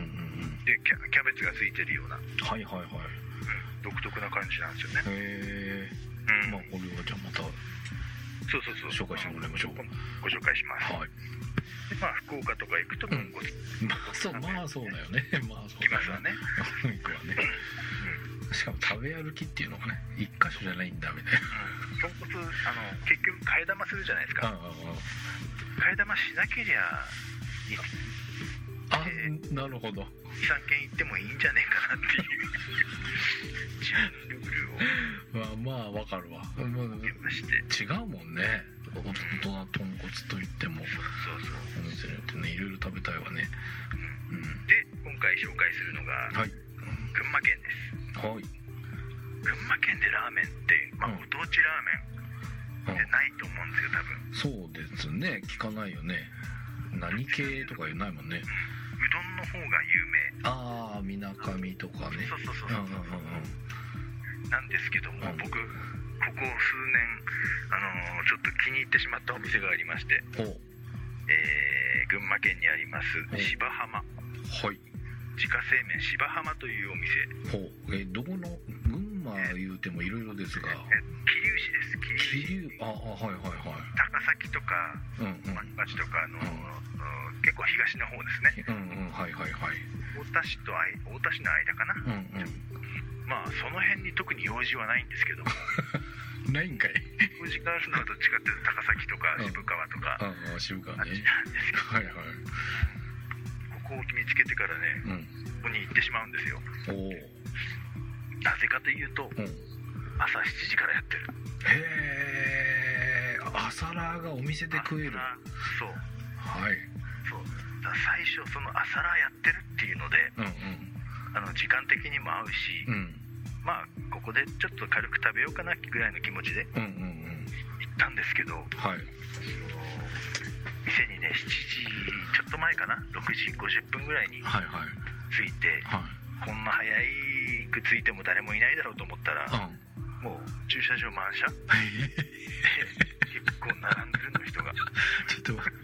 でキャ、キャベツがついてるような。はいはいはい。うん、独特な感じなんですよね。へえ。うん。まあこれはじゃあまた。そうそうそう。紹介してもらいましょう。ご紹介します。はい。でまあ福岡とか行くと豚骨。うん、まあそうまあそうだよね。まあそうだよね。行きますわね。行くわね。しかも食べ歩きっていうのがね一箇所じゃないんだみたいな、うん、豚骨あの結局替え玉するじゃないですか。替え玉しなけりゃいいあ、えー、なるほど にさんけん行ってもいいんじゃねえかなっていう自分のルールをまあまあわかるわ、まあ、違うもんね大人な豚骨といってもそうそうそうお店によってねいろいろ食べたいわね、うんうん、で今回紹介するのが、はい、群馬県です。はい、群馬県でラーメンって、まあ、ご当地ラーメンってないと思うんでそうですね、聞かないよね。何系とか言わないもんね。 うどんの方が有名。 ああ、みなかみとかね。 そうそうそうそう、うんうんうん、なんですけども、うん、僕ここ数年、あのー、ちょっと気に入ってしまったお店がありまして、えー、群馬県にあります芝浜、はい、自家製麺芝浜というお店。 ほう、えー、どこの群馬言うてもいろいろですが、えー、 桐生市です。 桐生、ああ、はいはいはい。 高崎とか町とか、あのーうん、結構東の方ですね。 うんうん、はいはいはい。 太田市と太田市の間かな。うんうん、まあその辺に特に用事はないんですけども。 ないんかい。 用事があるのはどっちかっていうと高崎とか渋川とか、 うんうん、渋川ね。 なんですけど、 はいはい。 ここを見つけてからね、うん、ここに行ってしまうんですよ。おなぜかというと、うん、朝しちじからやってる。 へえ、朝ラーがお店で食える。 そう。 はい。 そう。だ最初その朝ラーやってるっていうので、うんうん、あの時間的にも合うし、うん、まあここでちょっと軽く食べようかなぐらいの気持ちで行ったんですけど、うんうんうん、はい。店にねしちじちょっと前かな、ろくじごじゅっぷんぐらいに着いて、はいはい、こんな早く着いても誰もいないだろうと思ったら、うん、もう駐車場満車結構並んでるの人が。 ちょっと待って、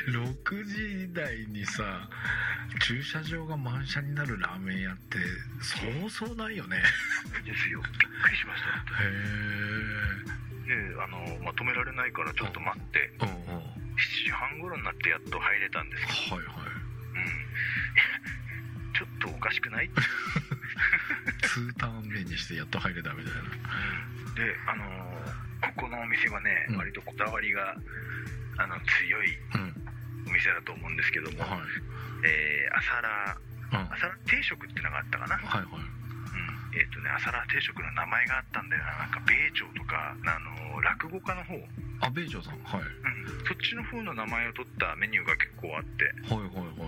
ろくじ台にさ駐車場が満車になるラーメン屋ってそうそうないよね。 ですよ、びっくりしました。へえ。で、あの、まあ、止められないからちょっと待って、うんうんうん、しちじはん頃になってやっと入れたんですけど、はいはい、うん、ちょっとおかしくない？ ツーターン目にしてやっと入れたみたいな。 で、あのー、ここのお店はね、うん、割とこだわりがあの強いお店だと思うんですけども、はい、えー、朝ラー、うん、朝ラー定食ってのがあったかな。はいはい。えーとね、朝ラー定食の名前があったんだよな。なんか米朝とか、あのー、落語家の方、 あ、米朝さん、はい、 うん、そっちの方の名前を取ったメニューが結構あって、はいはいはい、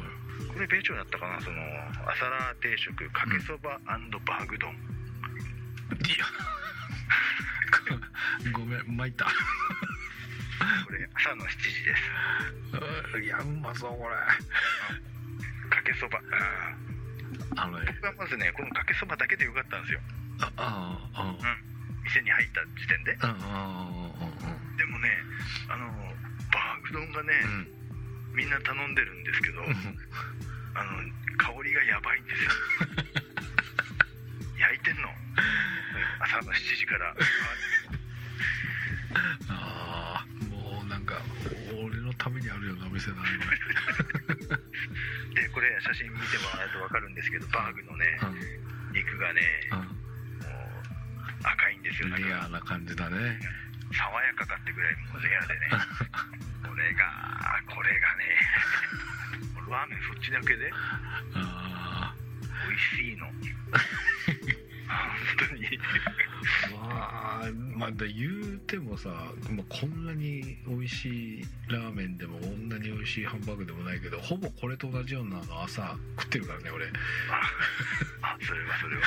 これ米朝だったかな。その朝ラー定食かけそば&バーグ丼、うん、いやごめん、参ったこれ朝のしちじです。 いや、うまそうこれ。 かけそば、 あのね、 僕はまずね、このかけそばだけでよかったんですよ。 あああ、うん、 店に入った時点で。ああ、 でもね、あのバーグ丼がね、うん、みんな頼んでるんですけど、うん、あの香りがやばいんですよ。焼いてんの、朝のしちじから。 ああ、もうなんか俺のためにあるようなお店だね。 で、これ写真見てもらうと分かるんですけど、バーグのね、うん、肉がね、うん、もう赤いんですよ。 レアな感じだね。 爽やかかってぐらいもうレアでね。これがこれがね、ラーメンそっちだけであ美味しいの。本当に。 まあ、まあ、言うてもさ、まあ、こんなに美味しいラーメンでもこんなに美味しいハンバーグでもないけど、ほぼこれと同じようなの朝食ってるからね俺。ああ、それはそれは。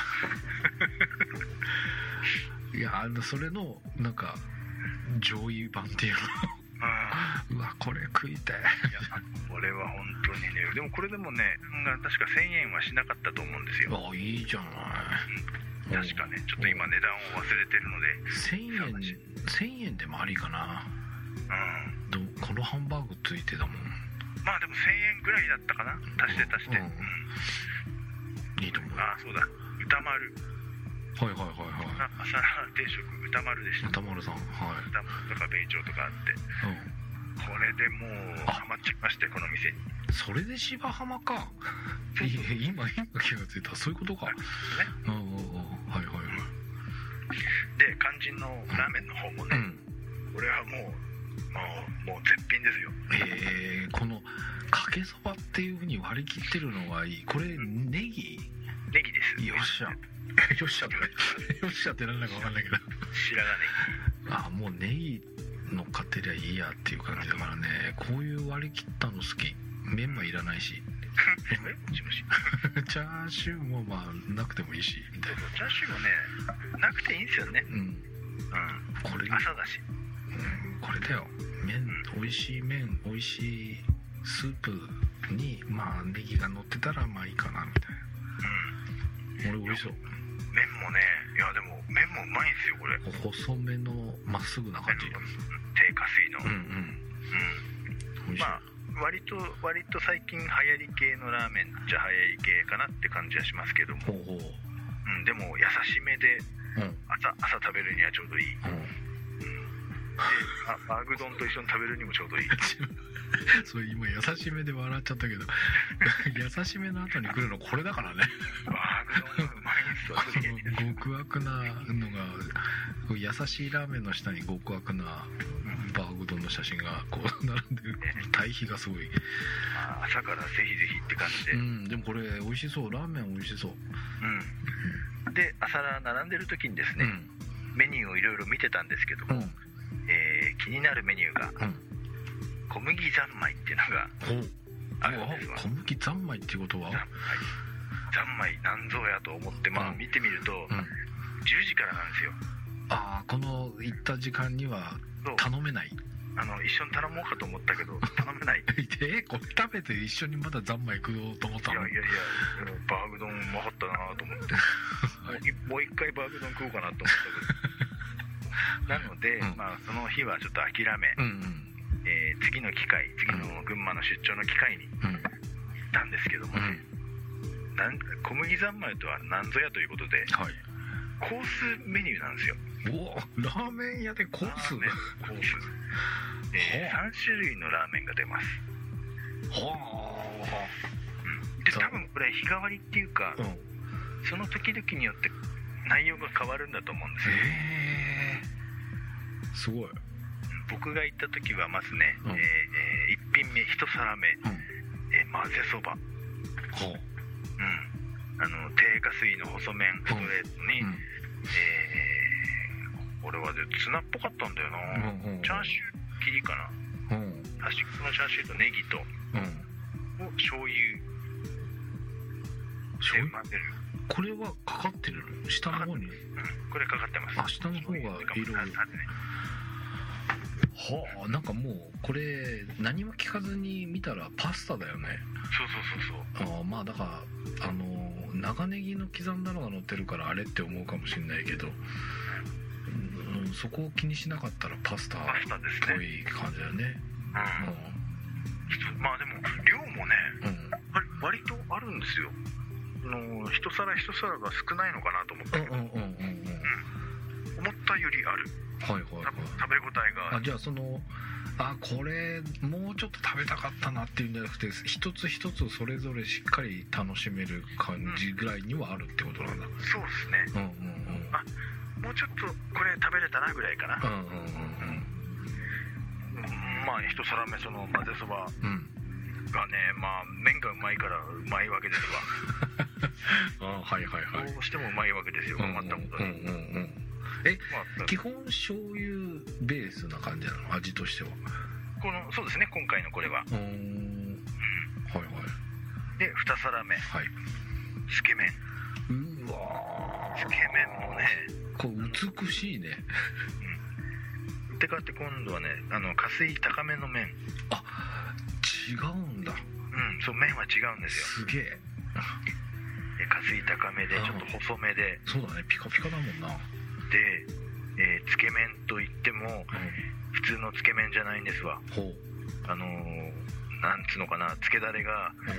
いや、あのそれのなんか上位版っていうの。うわ、これ食いたい。いや、 これは本当にね。でもこれでもね、確かせんえんはしなかったと思うんですよ。 あ、いいじゃない。 うん、確かね、ちょっと今値段を忘れてるので。 せんえん、せんえんでもありかな。うん。このハンバーグついてたもん。 まあでもせんえんぐらいだったかな。足して足して。うんうん、いいと思う。 あ、そうだ。歌丸。 はいはいはいはい。 朝ラー定食歌丸でした。 歌丸さん、はい。 歌丸とか米朝とかあって、うん、これでもうハマっちゃいまして、この店に。 それで芝浜か。いや、今今気がついた。そういうことか。ね。うんうんうん。はいはいはい。 で、肝心のラーメンの方もね、うん、これはもうもうもう絶品ですよ。 えー、このかけそばっていう風に割り切ってるのがいい。これネギ？ ネギです。 よっしゃ。よっしゃってよっしゃってなんだか分かんないけど、 白髪ネギ。 あ、もうネギ乗っかってりゃいいやっていう感じだからね。こういう割り切ったの好き。メンマいらないし。 もしもし。 チャーシューもまあなくてもいいしみたいな。 チャーシューもねなくていいんですよね。うん。うん。 これ朝だし。 うん。これだよ。 麺、美味しい麺、美味しいスープにまあネギが乗ってたらまあいいかなみたいな。うん、俺美味しそう。 麺もね、いやでも麺もうまいんですよこれ。 細めのまっすぐな感じ。 低加水の。 うんうん。 うん。まあ割と割と最近流行り系のラーメンじゃ流行り系かなって感じはしますけども。ほうほう。うん、でも優しめで、うん、朝朝食べるにはちょうどいい。うん。うん、で、あバーグ丼と一緒に食べるにもちょうどいい。 そう今優しめで笑っちゃったけど優しめの後に来るのこれだからね。 バーグ丼うまいんですよ。 極悪なのが優しいラーメンの下に極悪なバーグ丼の写真がこう並んでる、ね、対比がすごい。 あ朝からぜひぜひって感じで、 うん、でもこれ美味しそう。ラーメン美味しそう。 うん、で朝並んでる時にですね、うん、メニューをいろいろ見てたんですけども、うんえー、気になるメニューが、うん小麦三昧っていうのがあるんですわ。 小麦三昧っていうことは三昧なんぞやと思ってまあ見てみると、うん、じゅうじからなんですよ。 ああこの行った時間には頼めない。 あの一緒に頼もうかと思ったけど頼めない。 えこれ食べて一緒にまだ三昧食おうと思ったの？ いやいやいやバーグ丼うまかったなと思ってもう一回バーグ丼食おうかなと思ったけどなので、うん、まあその日はちょっと諦め、うんうんえー、次の機会次の群馬の出張の機会に行ったんですけどもね、うん、なん小麦三昧とは何ぞやということで、はい、コースメニューなんですよ。 おラーメン屋でコースラーメンコース、えー、さん種類のラーメンが出ます。はあ、うん、で多分これ日替わりっていうか、うん、その時々によって内容が変わるんだと思うんですよ。 へーすごい。 僕が行った時はまずね、うんえー、いち品目一皿目、うんえー、混ぜそば、ほう、うん、あの低加水の細麺ストレートに、うんえー、これはでツナっぽかったんだよな、うんうん、チャーシュー切りかな、うん、端っこのチャーシューとネギと、うん、を醤油で混ぜる。 これはかかってるの？下の方に、うん、 これかかってます。 あ下の方が色々はあ、なんかもうこれ何も聞かずに見たらパスタだよね。 そうそうそうそう。 あまあだからあの長ネギの刻んだのが乗ってるからあれって思うかもしれないけど、うん、そこを気にしなかったらパスタっぽい感じだよね。 うんうん、まあでも量もね、うん、割とあるんですよ。の一皿一皿が少ないのかなと思ったけど、うんうんうんうんうん、思ったよりある。はいはいはい、食べ応えが。 あじゃあそのあこれもうちょっと食べたかったなっていうんじゃなくて一つ一つそれぞれしっかり楽しめる感じぐらいにはあるってことなんだ、うん、 そうですね、うんうんうん、あもうちょっとこれ食べれたなぐらいかな、うんうんうんうん、まあ一皿目その混ぜそばがね、うん、まあ麺がうまいからうまいわけですわ。あはいはいはい。どうしてもうまいわけですよ、困ったことで、うんうんうんうんえ、まあ、基本醤油ベースな感じなの味としては。 このそうですね今回のこれは。うーん、うん、はいはい。でに皿目、はい、つけ麺。うわつけ麺もねこう美しいね。 うん。でかって今度はねあの加水高めの麺。 あ違うんだ。 うんそう麺は違うんですよ。すげえ。 加水高めでちょっと細めで。 そうだねピカピカだもんな。 で、えー、つけ麺といっても、うん、普通のつけ麺じゃないんですわ。ほうあのー、なんつうのかなつけだれが、うん、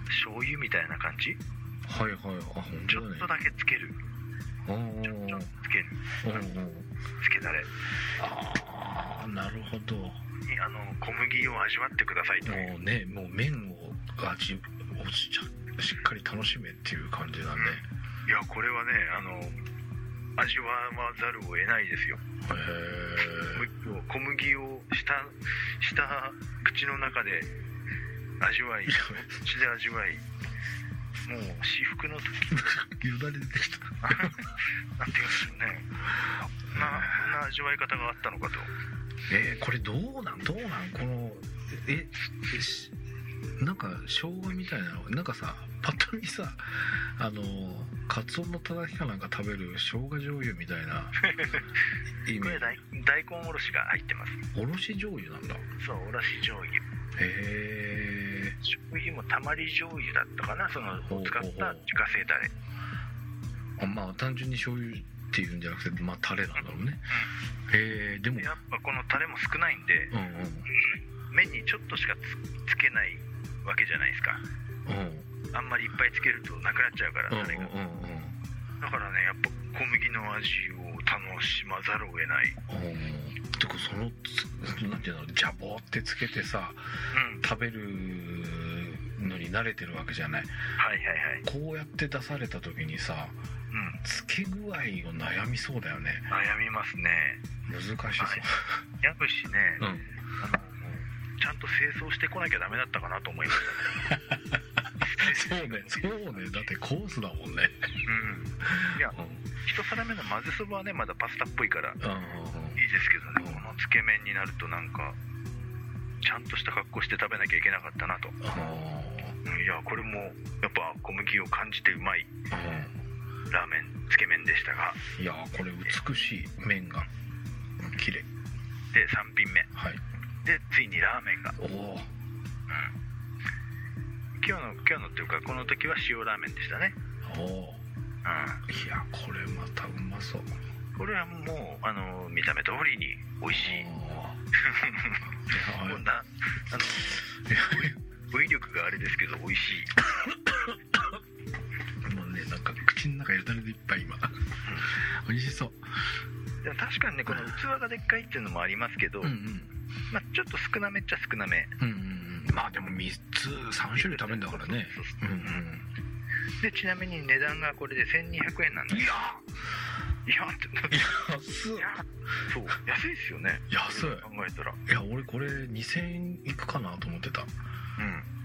醤油みたいな感じ。はいはいあ、ね、ちょっとだけつけるちょっとつけるつけだれ。 ああなるほど。 あの小麦を味わってくださいという。 もうねもう麺を味をしっかり楽しめっていう感じだね、 うん、いやこれはねあの味わわざるを得ないですよ。へー小麦を下下口の中で味わい口で味わいもう至福の時よだれ出てきたなんていうんですよねなこんな味わい方があったのかと。 えー、これどうなんどうなんこのえなんか生姜みたいなのなんかさパッと見さあのカツオのたたきかなんか食べる生姜醤油みたいな意味。 これ大大根おろしが入ってます。 おろし醤油なんだ。 そう、おろし醤油。 へえ。 醤油もたまり醤油だったかな、そのを使った自家製タレ。 あ、まあ単純に醤油っていうんじゃなくて、まあタレなんだろうね。うん、へえ。でもやっぱこのタレも少ないんで、うんうん、麺にちょっとしか つ, つけないわけじゃないですか。うん、あんまりいっぱいつけるとなくなっちゃうから、タレが。うんうんうん、だからね、やっぱ小麦の味を楽しまざるを得ない。 うん、てかそのなんていうの、ジャボーってつけてさ、うん、食べるのに慣れてるわけじゃない。 はいはいはい。 こうやって出された時にさ、うん、つけ具合を悩みそうだよね。 悩みますね。 難しそう。 やむしね、うん、あのちゃんと清掃してこなきゃダメだったかなと思いましたね。 そうね、そうね、だってコースだもんね。 うん。いや、うん、一皿目の混ぜそばはねまだパスタっぽいからいいですけどね、うん、このつけ麺になるとなんかちゃんとした格好して食べなきゃいけなかったなと。いや、これもやっぱ小麦を感じてうまいラーメンつけ麺でしたが、 いやこれ美しい麺が綺麗でさん品目、 はい、 でついにラーメンが、おお、うん、今日の今日のっていうかこの時は塩ラーメンでしたね。 おお、うん、いやこれまたうまそう。 これはもうあの見た目通りに美味しい。こんなあの語彙力があれですけど美味しい。 もうね、なんか口の中よだれでいっぱい今。美味しそう。 でも確かにねこの器がでっかいっていうのもありますけど、うんうん、まあ、ちょっと少なめっちゃ少なめ、 うんうん、まあでもみっつさん種類食べるんだからね。 でちなみに値段がこれでせんにひゃくえんなんです。いやいやって安い。いやそう安いですよね。 安い。 考えたら、 いや俺これにせんえんいくかなと思ってた。うん。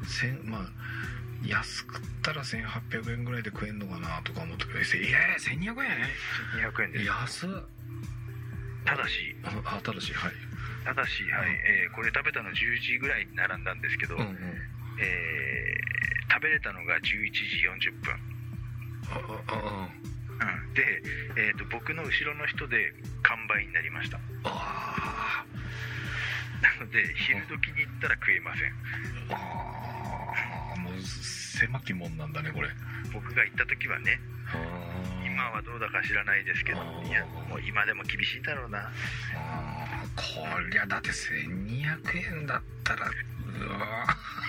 せんまあ安くったらせんはっぴゃくえんぐらいで食えんのかなとか思ったけど、いやいやせんにひゃくえん。 せんにひゃくえんです。 安っ。 ただし、 あ、ただし、はい。 ただし、はい、えー、これ食べたのじゅうじぐらいに並んだんですけど、うんうん、えー、食べれたのがじゅういちじよんじゅっぷん。ああ、うん、で、えーと、僕の後ろの人で完売になりました。あなので昼時に行ったら食えません。 ああ、もう狭きもんなんだねこれ。 僕が行った時はね。今はどうだか知らないですけど、いやもう今でも厳しいんだろうな。 あこりゃだってせんにひゃくえんだったら、うわ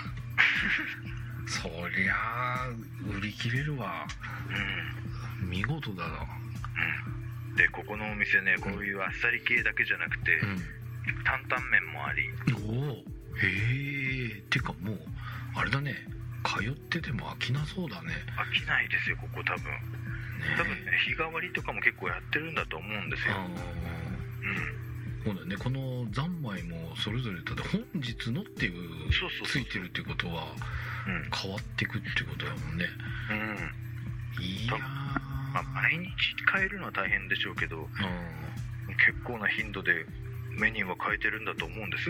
そりゃ売り切れるわ。うん、見事だな。 うん、でここのお店ね、こういうあっさり系だけじゃなくて、うん、担々麺もあり。 おお、へえ。てかもうあれだね、通ってても飽きなそうだね。 飽きないですよここ多分。多分ね、日替わりとかも結構やってるんだと思うんですよ。 うん、そうだね。この三昧もそれぞれだって本日のっていうついてるっていうことは変わっていくっていうことだもんね。うん、いやー、 まあ、毎日変えるのは大変でしょうけど、うん、結構な頻度でメニューは変えてるんだと思うんです。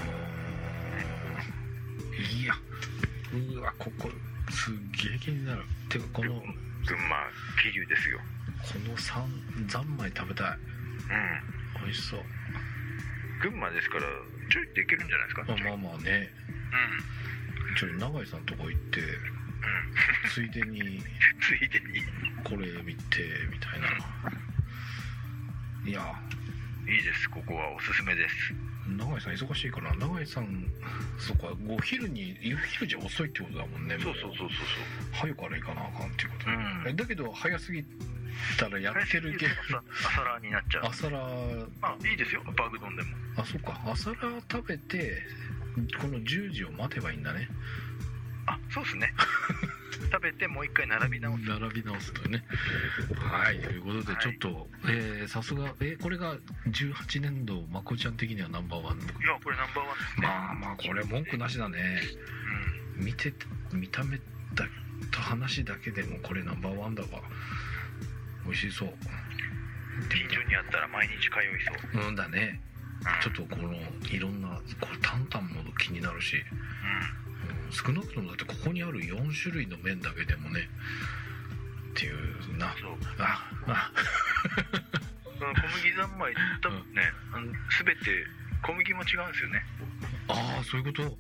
いや、うわ、ここすっげえ気になる。てかこの群馬桐生ですよ。 この三三枚食べたい。うん、美味しそう。 群馬ですからちょいっていけるんじゃないですか。 まあまあね。うん。ちょい永井さんとこ行って、うん、ついでについでにこれ見てみたいな。いやいいです。ここはおすすめです。 永井さん忙しいから永井さんそこはお昼に夕昼じゃ遅いってことだもんね。 そうそうそうそうそう。 早くから行かなあかんっていうこと、うん、だけど早すぎたらやってるけど朝ラーになっちゃう。 朝ラー、 あ、いいですよバグ丼でも。 あ、そっか、朝ラー食べてこのじゅうじを待てばいいんだね。 あ、そうですね食べてもう一回並び直す並び直すとね。はい、ということでちょっと、はい、えー、さすが、えー、これがじゅうはちねんどまこちゃん的にはナンバーワン。いやこれナンバーワンですね。 まあまあこれ文句なしだね。うん、見て見た目だと話だけでもこれナンバーワンだわ。美味しそう。 近所にあったら毎日通いそう。 うんだね。うん、ちょっとこのいろんなこれタンタンも気になるし、うん、 少なくともだってここにあるよん種類の麺だけでもねっていうな。 そうああその小麦三昧多分ね、うん、全て小麦も違うんですよね。 ああそういうこと。 うん。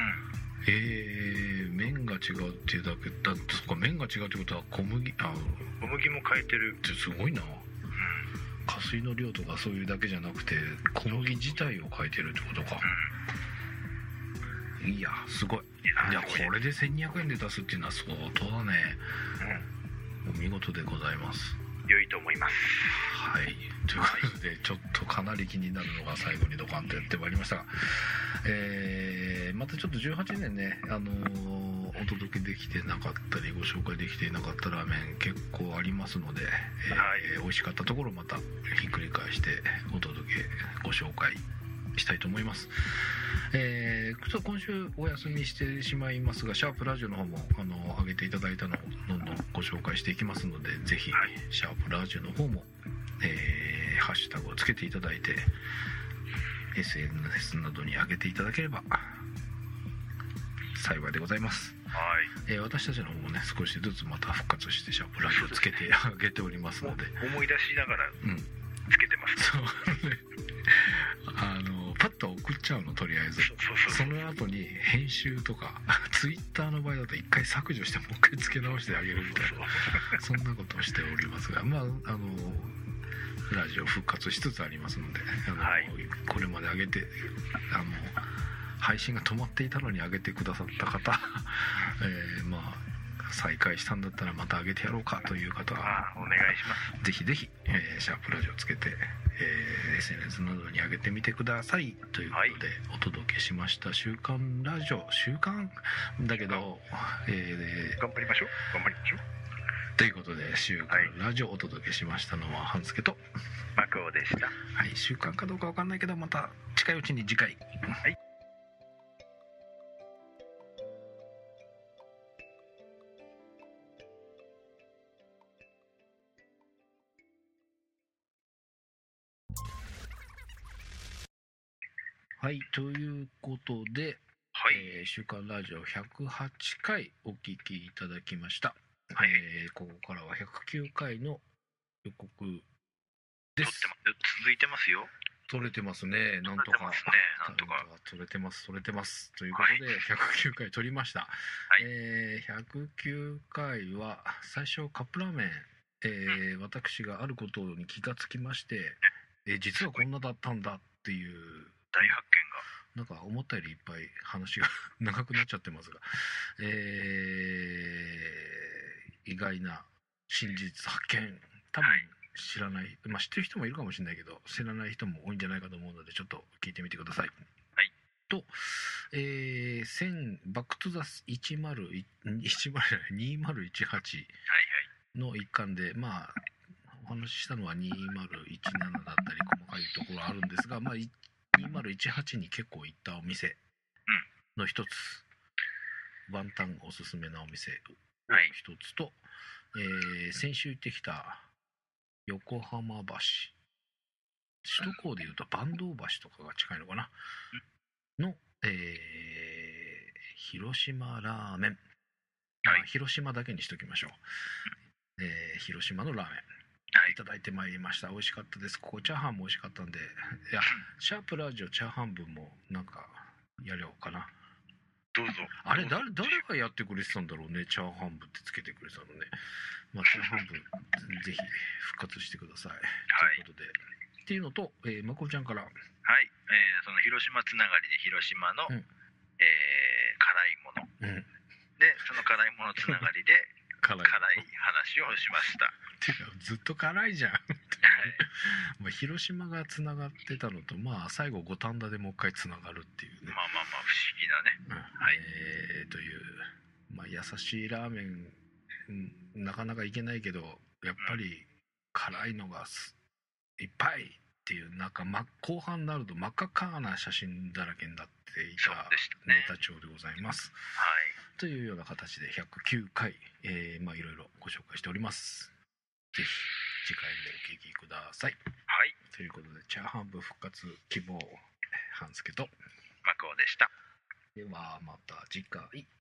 えー、麺が違うっていうだけだ。そっか、麺が違うってことは小麦、あ小麦も変えてるってすごいな。加水の量とかそういうだけじゃなくて小麦自体を変えてるってことか。いやすごい。いやこれでせんにひゃくえんで出すっていうのは相当だね。うん、お見事でございます。 良いと思います。 はい、ということでちょっとかなり気になるのが最後にドカンとやってまいりましたが、えー、またちょっとじゅうはちねんね、あのー、お届けできてなかったりご紹介できていなかったラーメン結構ありますので、えーはい、美味しかったところまたひっくり返してお届けご紹介したいと思います。えー、ちょっと今週お休みしてしまいますが、シャープラジオの方もあの上げていただいたのをどんどんご紹介していきますので、ぜひ、はい、シャープラジオの方も、えー、ハッシュタグをつけていただいて エスエヌエス などに上げていただければ幸いでございます。はい、えー、私たちの方もね少しずつまた復活してシャープラジオをつけてあげておりますので、 思い出しながらつけてます、 うん、そうねあのパッと送っちゃうの、とりあえず。その後に編集とかツイッターの場合だと一回削除してもう一回付け直してあげるみたいなそんなことをしておりますが、まああのラジオ復活しつつありますので、あの、はい、これまで上げてあの配信が止まっていたのに上げてくださった方えー、まあ再開したんだったらまた上げてやろうかという方はお願いします。 ぜひぜひ、えー、シャープラジオつけて、えー、エスエヌエス などに上げてみてくださいということで、はい、お届けしました週刊ラジオ。週刊だけど、 えー、頑張りましょう頑張りましょうということで週刊ラジオをお届けしましたのは半助とマクオでした。 はい、週刊かどうかわかんないけどまた近いうちに次回。はい。はい、ということで、はい、えー、週刊ラジオひゃくはちかいお聞きいただきました。はい、えー、ここからはひゃくきゅうかいの予告です。 続いてますよ。 取れてますね。なんとか。 ね、なんとか。 取れてます、取れてます。ということで、はい、ひゃくきゅうかい取りました。はい、えー、ひゃくきゅうかいは、最初カップラーメン、えーうん、私があることに気がつきまして、えー、実はこんなだったんだっていう、 大発見がなんか思ったよりいっぱい話が長くなっちゃってますが、えー、意外な真実発見、多分知らない、まあ、知ってる人もいるかもしれないけど知らない人も多いんじゃないかと思うのでちょっと聞いてみてください。 はい。 と、えー、バックトゥザいちまるいちにまるいちはちの一環で、まあお話ししたのはにまるいちななだったり細かいところあるんですが、まあにまるいちはちに結構行ったお店の一つ、ワンタンおすすめなお店一つと、はい、えー、先週行ってきた横浜橋、首都高でいうと坂東橋とかが近いのかなの、えー、広島ラーメン、はい、まあ、広島だけにしときましょう、えー、広島のラーメンいただいてまいりました。美味しかったです。ここチャーハンも美味しかったんで、いやシャープラジオチャーハン部もなんかやりゃおうかな。 どうぞ。 あれ 誰, 誰がやってくれてたんだろうね、チャーハン部ってつけてくれてたのね。まあチャーハン部ぜひ復活してください、はい、ということでっていうのと、えー、まこちゃんからはい、 えー、その広島つながりで広島の、うん、えー、辛いもの、うん、でその辛いものつながりで辛い話をしました。 てかずっと辛いじゃんまあ広島がつながってたのと、まあ最後五反田でもう一回つながるっていうね、 まあまあまあ不思議だね、 うん、はい、えー、という、まあ、優しいラーメン、うん、なかなかいけないけどやっぱり辛いのがいっぱいっていう、なんか、ま、後半になると真っ赤っかな写真だらけになっていたネタ帳でございます、 はい、 というような形でひゃくきゅうかい、えー、まあいろいろご紹介しております。ぜひ次回もお聞きください。 はい。 ということでチャーハン部復活希望、半助とマクオでした。 ではまた次回。